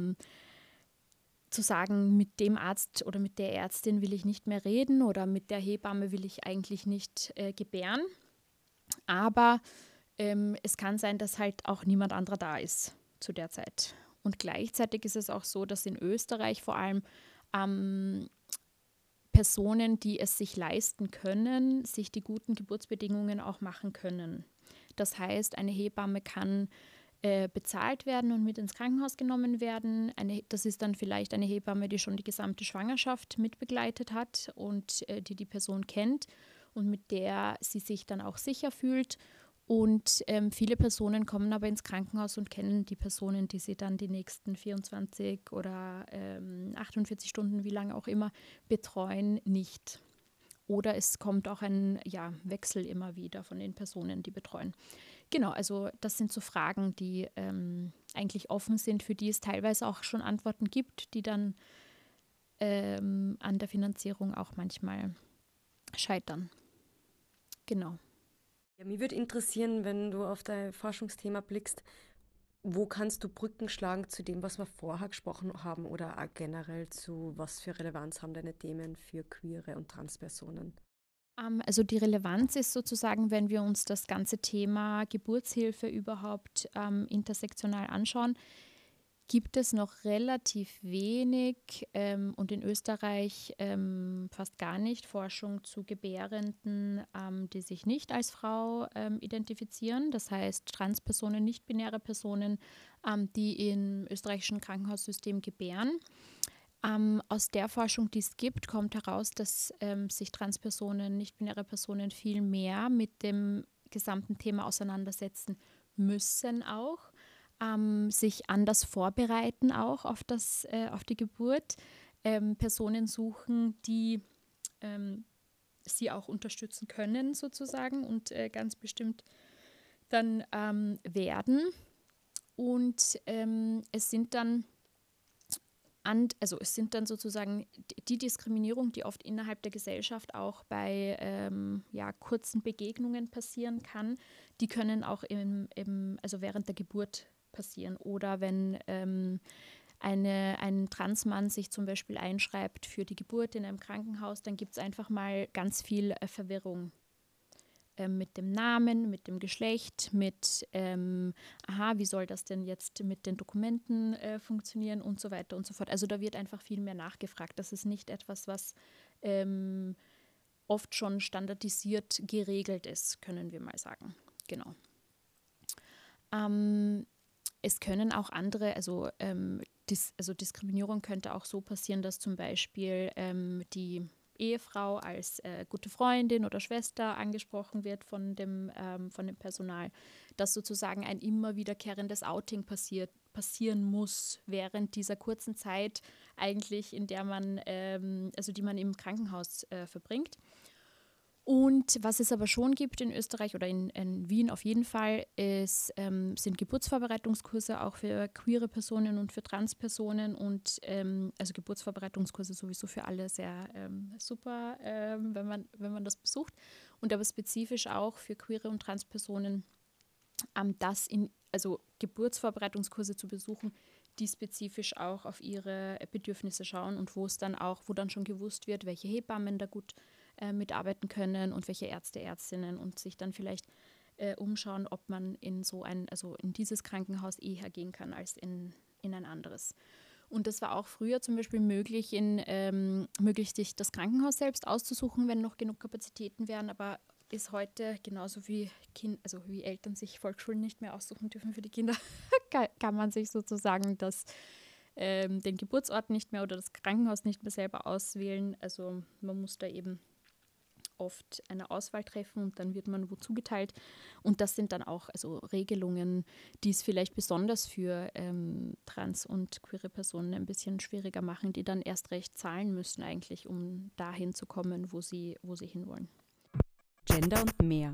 zu sagen, mit dem Arzt oder mit der Ärztin will ich nicht mehr reden oder mit der Hebamme will ich eigentlich nicht gebären. Aber es kann sein, dass halt auch niemand anderer da ist zu der Zeit. Und gleichzeitig ist es auch so, dass in Österreich vor allem Personen, die es sich leisten können, sich die guten Geburtsbedingungen auch machen können. Das heißt, eine Hebamme kann bezahlt werden und mit ins Krankenhaus genommen werden. Das ist dann vielleicht eine Hebamme, die schon die gesamte Schwangerschaft mitbegleitet hat und die Person kennt und mit der sie sich dann auch sicher fühlt. Und viele Personen kommen aber ins Krankenhaus und kennen die Personen, die sie dann die nächsten 24 oder 48 Stunden, wie lange auch immer, betreuen, nicht. Oder es kommt auch ein Wechsel immer wieder von den Personen, die betreuen. Genau, also das sind so Fragen, die eigentlich offen sind, für die es teilweise auch schon Antworten gibt, die dann an der Finanzierung auch manchmal scheitern. Genau. Ja, mich würde interessieren, wenn du auf dein Forschungsthema blickst, wo kannst du Brücken schlagen zu dem, was wir vorher gesprochen haben oder auch generell zu was für Relevanz haben deine Themen für queere und Transpersonen? Also die Relevanz ist sozusagen, wenn wir uns das ganze Thema Geburtshilfe überhaupt intersektional anschauen, gibt es noch relativ wenig und in Österreich fast gar nicht Forschung zu Gebärenden, die sich nicht als Frau identifizieren. Das heißt Transpersonen, nicht-binäre Personen, die im österreichischen Krankenhaussystem gebären. Aus der Forschung, die es gibt, kommt heraus, dass sich Transpersonen, nicht-binäre Personen viel mehr mit dem gesamten Thema auseinandersetzen müssen auch. Sich anders vorbereiten auch auf die Geburt, Personen suchen, die sie auch unterstützen können sozusagen und ganz bestimmt dann werden. Und es sind dann sozusagen die Diskriminierung, die oft innerhalb der Gesellschaft auch bei kurzen Begegnungen passieren kann, die können auch also während der Geburt passieren. Oder wenn ein Transmann sich zum Beispiel einschreibt für die Geburt in einem Krankenhaus, dann gibt es einfach mal ganz viel Verwirrung mit dem Namen, mit dem Geschlecht, mit wie soll das denn jetzt mit den Dokumenten funktionieren und so weiter und so fort. Also da wird einfach viel mehr nachgefragt. Das ist nicht etwas, was oft schon standardisiert geregelt ist, können wir mal sagen. Genau. Es können auch andere, Diskriminierung könnte auch so passieren, dass zum Beispiel die Ehefrau, als gute Freundin oder Schwester angesprochen wird von dem Personal, dass sozusagen ein immer wiederkehrendes Outing passieren muss während dieser kurzen Zeit eigentlich, in der man, die man im Krankenhaus verbringt. Und was es aber schon gibt in Österreich oder in Wien auf jeden Fall, sind Geburtsvorbereitungskurse auch für queere Personen und für Transpersonen und also Geburtsvorbereitungskurse sowieso für alle sehr super, wenn man das besucht. Und aber spezifisch auch für queere und Transpersonen, also Geburtsvorbereitungskurse zu besuchen, die spezifisch auch auf ihre Bedürfnisse schauen und wo dann schon gewusst wird, welche Hebammen da gut mitarbeiten können und welche Ärzte, Ärztinnen und sich dann vielleicht umschauen, ob man in dieses Krankenhaus eher gehen kann als in ein anderes. Und das war auch früher zum Beispiel möglich, sich das Krankenhaus selbst auszusuchen, wenn noch genug Kapazitäten wären, aber ist heute genauso wie wie Eltern sich Volksschulen nicht mehr aussuchen dürfen für die Kinder, kann man sich sozusagen den Geburtsort nicht mehr oder das Krankenhaus nicht mehr selber auswählen. Also man muss da eben oft eine Auswahl treffen und dann wird man wo zugeteilt. Und das sind dann auch Regelungen, die es vielleicht besonders für trans- und queere Personen ein bisschen schwieriger machen, die dann erst recht zahlen müssen eigentlich, um dahin zu kommen, wo sie hinwollen. Gender und mehr.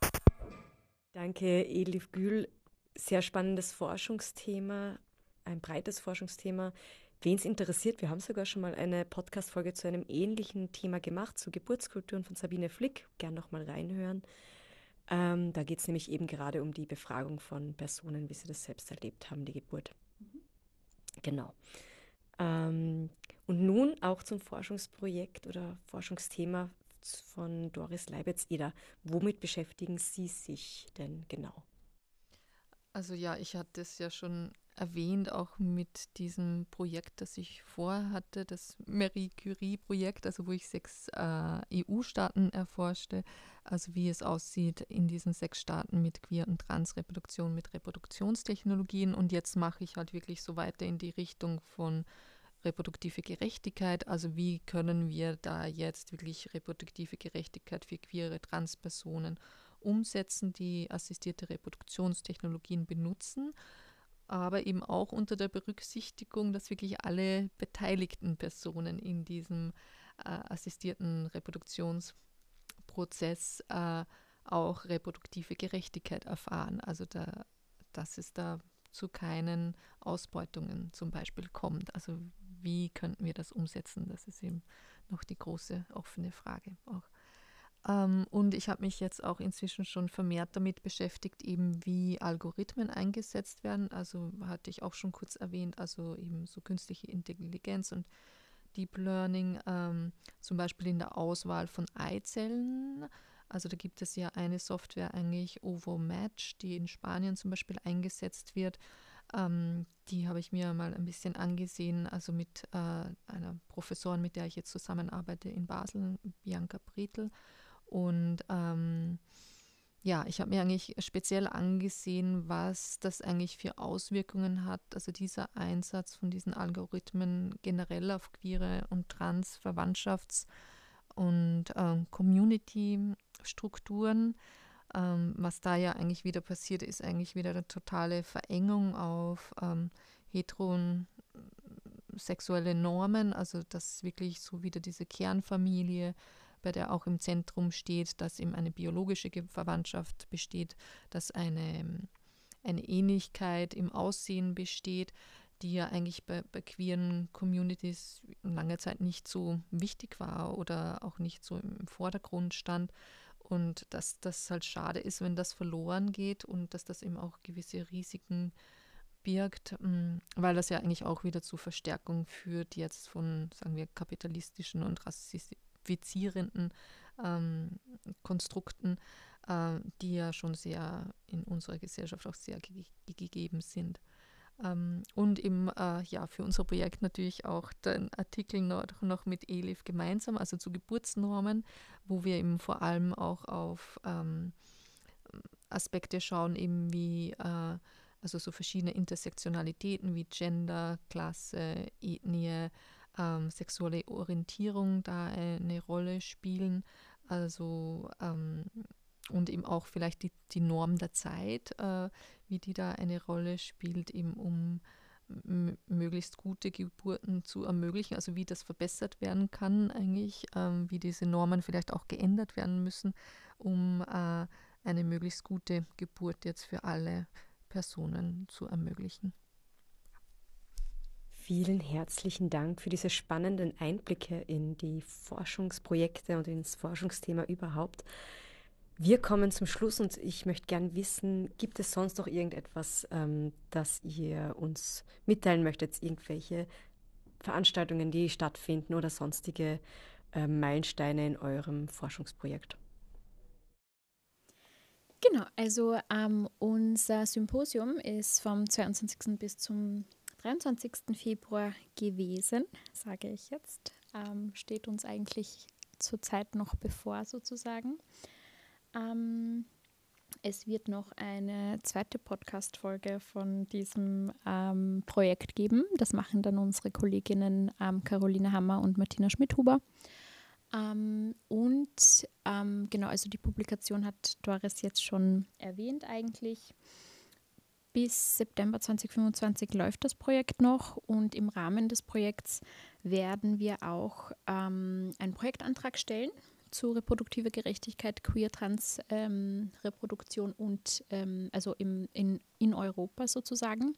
Danke, Elif Gül. Sehr spannendes Forschungsthema, ein breites Forschungsthema. Wen es interessiert, wir haben sogar schon mal eine Podcast-Folge zu einem ähnlichen Thema gemacht, zu Geburtskulturen von Sabine Flick. Gern noch mal reinhören. Da geht es nämlich eben gerade um die Befragung von Personen, wie sie das selbst erlebt haben, die Geburt. Genau. Und nun auch zum Forschungsprojekt oder Forschungsthema von Doris Leibetz-Eder. Womit beschäftigen Sie sich denn genau? Also ja, ich hatte es ja schon erwähnt, auch mit diesem Projekt, das ich vorhatte, das Marie Curie-Projekt, also wo ich 6 EU-Staaten erforschte, also wie es aussieht in diesen 6 Staaten mit Queer- und Transreproduktion, mit Reproduktionstechnologien. Und jetzt mache ich halt wirklich so weiter in die Richtung von reproduktive Gerechtigkeit, also wie können wir da jetzt wirklich reproduktive Gerechtigkeit für queere Transpersonen umsetzen, die assistierte Reproduktionstechnologien benutzen, aber eben auch unter der Berücksichtigung, dass wirklich alle beteiligten Personen in diesem assistierten Reproduktionsprozess auch reproduktive Gerechtigkeit erfahren. Also dass es da zu keinen Ausbeutungen zum Beispiel kommt. Also wie könnten wir das umsetzen? Das ist eben noch die große offene Frage auch. Und ich habe mich jetzt auch inzwischen schon vermehrt damit beschäftigt, eben wie Algorithmen eingesetzt werden. Also hatte ich auch schon kurz erwähnt, also eben so künstliche Intelligenz und Deep Learning, zum Beispiel in der Auswahl von Eizellen. Also da gibt es ja eine Software eigentlich, OvoMatch, die in Spanien zum Beispiel eingesetzt wird. Die habe ich mir mal ein bisschen angesehen, also mit einer Professorin, mit der ich jetzt zusammenarbeite in Basel, Bianca Bretl. Und ja, ich habe mir eigentlich speziell angesehen, was das eigentlich für Auswirkungen hat, also dieser Einsatz von diesen Algorithmen generell auf queere und trans Verwandtschafts- und Community-Strukturen. Was da ja eigentlich wieder passiert, ist eigentlich wieder eine totale Verengung auf heterosexuelle Normen, also dass wirklich so wieder diese Kernfamilie, bei der auch im Zentrum steht, dass eben eine biologische Verwandtschaft besteht, dass eine Ähnlichkeit im Aussehen besteht, die ja eigentlich bei queeren Communities lange Zeit nicht so wichtig war oder auch nicht so im Vordergrund stand. Und dass das halt schade ist, wenn das verloren geht und dass das eben auch gewisse Risiken birgt, weil das ja eigentlich auch wieder zu Verstärkung führt jetzt von, sagen wir, kapitalistischen und rassifizierenden Konstrukten, die ja schon sehr in unserer Gesellschaft auch sehr gegeben sind. Und eben ja, für unser Projekt natürlich auch den Artikel noch mit Elif gemeinsam, also zu Geburtsnormen, wo wir eben vor allem auch auf Aspekte schauen, eben wie also so verschiedene Intersektionalitäten wie Gender, Klasse, Ethnie, sexuelle Orientierung da eine Rolle spielen. Also und eben auch vielleicht die Norm der Zeit, wie die da eine Rolle spielt, eben um möglichst gute Geburten zu ermöglichen, also wie das verbessert werden kann eigentlich, wie diese Normen vielleicht auch geändert werden müssen, um eine möglichst gute Geburt jetzt für alle Personen zu ermöglichen. Vielen herzlichen Dank für diese spannenden Einblicke in die Forschungsprojekte und ins Forschungsthema überhaupt. Wir kommen zum Schluss und ich möchte gern wissen, gibt es sonst noch irgendetwas, das ihr uns mitteilen möchtet, irgendwelche Veranstaltungen, die stattfinden oder sonstige Meilensteine in eurem Forschungsprojekt? Genau, also unser Symposium ist vom 22. bis zum 23. Februar gewesen, sage ich jetzt. Steht uns eigentlich zurzeit noch bevor sozusagen. Es wird noch eine zweite Podcast-Folge von diesem Projekt geben. Das machen dann unsere Kolleginnen Caroline Hammer und Martina Schmidhuber. Genau, also die Publikation hat Doris jetzt schon erwähnt eigentlich. Bis September 2025 läuft das Projekt noch und im Rahmen des Projekts werden wir auch einen Projektantrag stellen zu reproduktive Gerechtigkeit, Queer, Trans, Reproduktion und also in Europa sozusagen.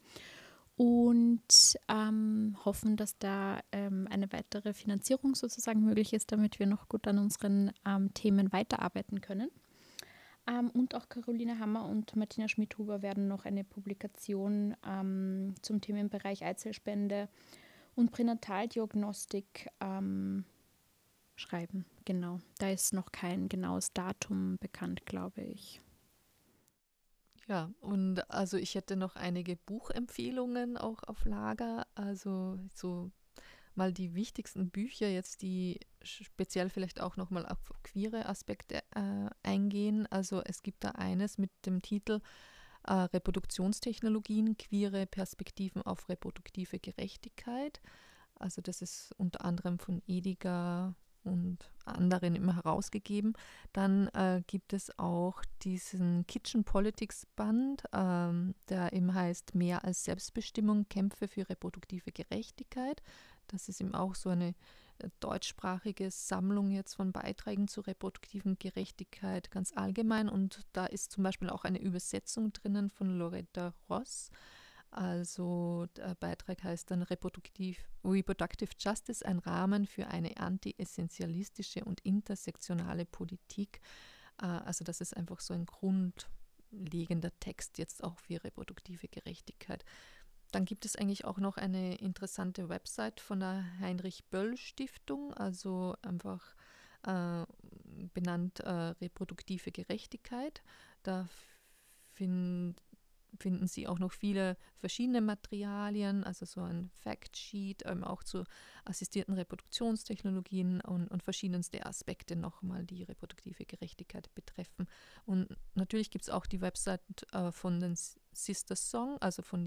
Und hoffen, dass da eine weitere Finanzierung sozusagen möglich ist, damit wir noch gut an unseren Themen weiterarbeiten können. Und auch Caroline Hammer und Martina Schmidhuber werden noch eine Publikation zum Themenbereich Eizellspende und Pränataldiagnostik schreiben. Genau, da ist noch kein genaues Datum bekannt, glaube ich. Ja, und also ich hätte noch einige Buchempfehlungen auch auf Lager. Also so mal die wichtigsten Bücher jetzt, die speziell vielleicht auch nochmal auf queere Aspekte eingehen. Also es gibt da eines mit dem Titel Reproduktionstechnologien, queere Perspektiven auf reproduktive Gerechtigkeit. Also das ist unter anderem von Ediger und anderen immer herausgegeben. Dann gibt es auch diesen Kitchen Politics Band, der eben heißt Mehr als Selbstbestimmung, Kämpfe für reproduktive Gerechtigkeit. Das ist eben auch so eine deutschsprachige Sammlung jetzt von Beiträgen zur reproduktiven Gerechtigkeit ganz allgemein. Und da ist zum Beispiel auch eine Übersetzung drinnen von Loretta Ross. Also der Beitrag heißt dann Reproductive Justice, ein Rahmen für eine anti-essentialistische und intersektionale Politik. Also das ist einfach so ein grundlegender Text jetzt auch für reproduktive Gerechtigkeit. Dann gibt es eigentlich auch noch eine interessante Website von der Heinrich-Böll-Stiftung, also einfach benannt Reproduktive Gerechtigkeit. Da finden Sie auch noch viele verschiedene Materialien, also so ein Factsheet, auch zu assistierten Reproduktionstechnologien und verschiedenste Aspekte nochmal, die reproduktive Gerechtigkeit betreffen. Und natürlich gibt es auch die Website von den Sister Song, also von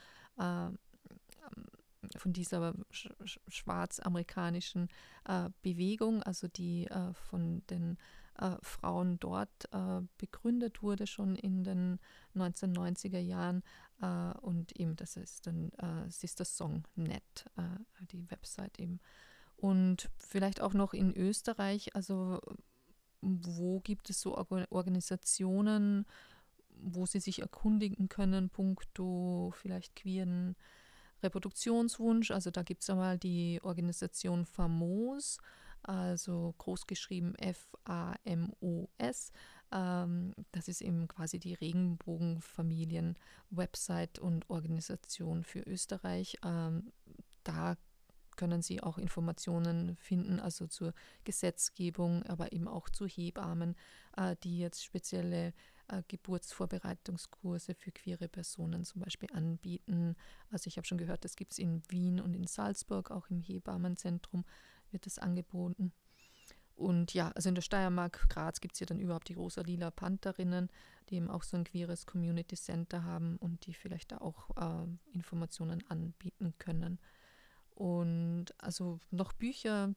dieser schwarz-amerikanischen Bewegung, also die von den Frauen dort begründet wurde, schon in den 1990er Jahren. Und eben, das ist dann Sister Song.net, die Website eben. Und vielleicht auch noch in Österreich, also wo gibt es so Organisationen, wo sie sich erkundigen können, puncto vielleicht queeren Reproduktionswunsch. Also da gibt es einmal die Organisation FAMOS, also großgeschrieben FAMOS. Das ist eben quasi die Regenbogenfamilien-Website und Organisation für Österreich. Da können Sie auch Informationen finden, also zur Gesetzgebung, aber eben auch zu Hebammen, die jetzt spezielle Geburtsvorbereitungskurse für queere Personen zum Beispiel anbieten. Also ich habe schon gehört, das gibt es in Wien und in Salzburg, auch im Hebammenzentrum wird das angeboten. Und ja, also in der Steiermark, Graz gibt es ja dann überhaupt die Rosa-Lila Pantherinnen, die eben auch so ein queeres Community Center haben und die vielleicht da auch Informationen anbieten können. Und also noch Bücher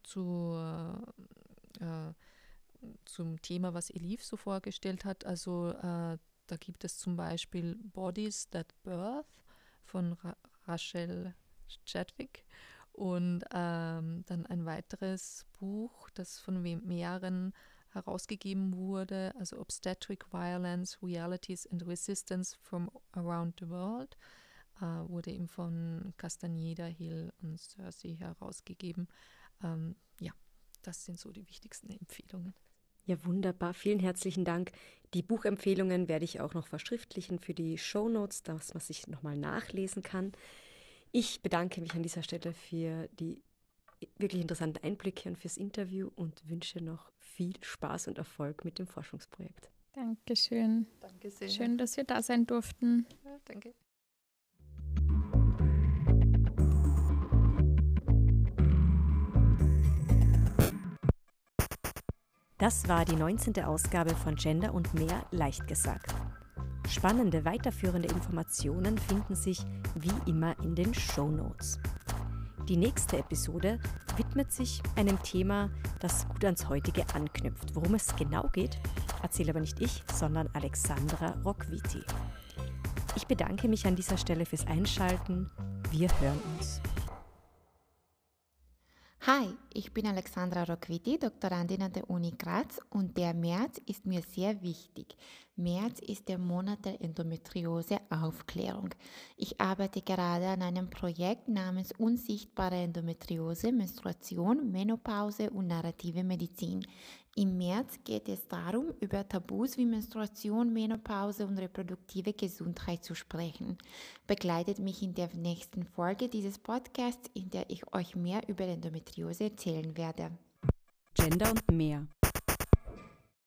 zum Thema, was Elif so vorgestellt hat. Also da gibt es zum Beispiel Bodies That Birth von Rachel Chadwick und dann ein weiteres Buch, das von mehreren herausgegeben wurde, also Obstetric Violence, Realities and Resistance from Around the World, wurde eben von Castaneda, Hill und Cersei herausgegeben. Ja, das sind so die wichtigsten Empfehlungen. Ja, wunderbar. Vielen herzlichen Dank. Die Buchempfehlungen werde ich auch noch verschriftlichen für die Shownotes, dass man sich nochmal nachlesen kann. Ich bedanke mich an dieser Stelle für die wirklich interessanten Einblicke und fürs Interview und wünsche noch viel Spaß und Erfolg mit dem Forschungsprojekt. Dankeschön. Danke sehr. Schön, dass wir da sein durften. Ja, danke. Das war die 19. Ausgabe von Gender und mehr leicht gesagt. Spannende weiterführende Informationen finden sich wie immer in den Shownotes. Die nächste Episode widmet sich einem Thema, das gut ans heutige anknüpft. Worum es genau geht, erzähle aber nicht ich, sondern Alexandra Rokviti. Ich bedanke mich an dieser Stelle fürs Einschalten. Wir hören uns. Hi, ich bin Alexandra Rokviti, Doktorandin an der Uni Graz und der März ist mir sehr wichtig. März ist der Monat der Endometriose-Aufklärung. Ich arbeite gerade an einem Projekt namens Unsichtbare Endometriose, Menstruation, Menopause und narrative Medizin. Im März geht es darum, über Tabus wie Menstruation, Menopause und reproduktive Gesundheit zu sprechen. Begleitet mich in der nächsten Folge dieses Podcasts, in der ich euch mehr über Endometriose erzählen werde. Gender und mehr.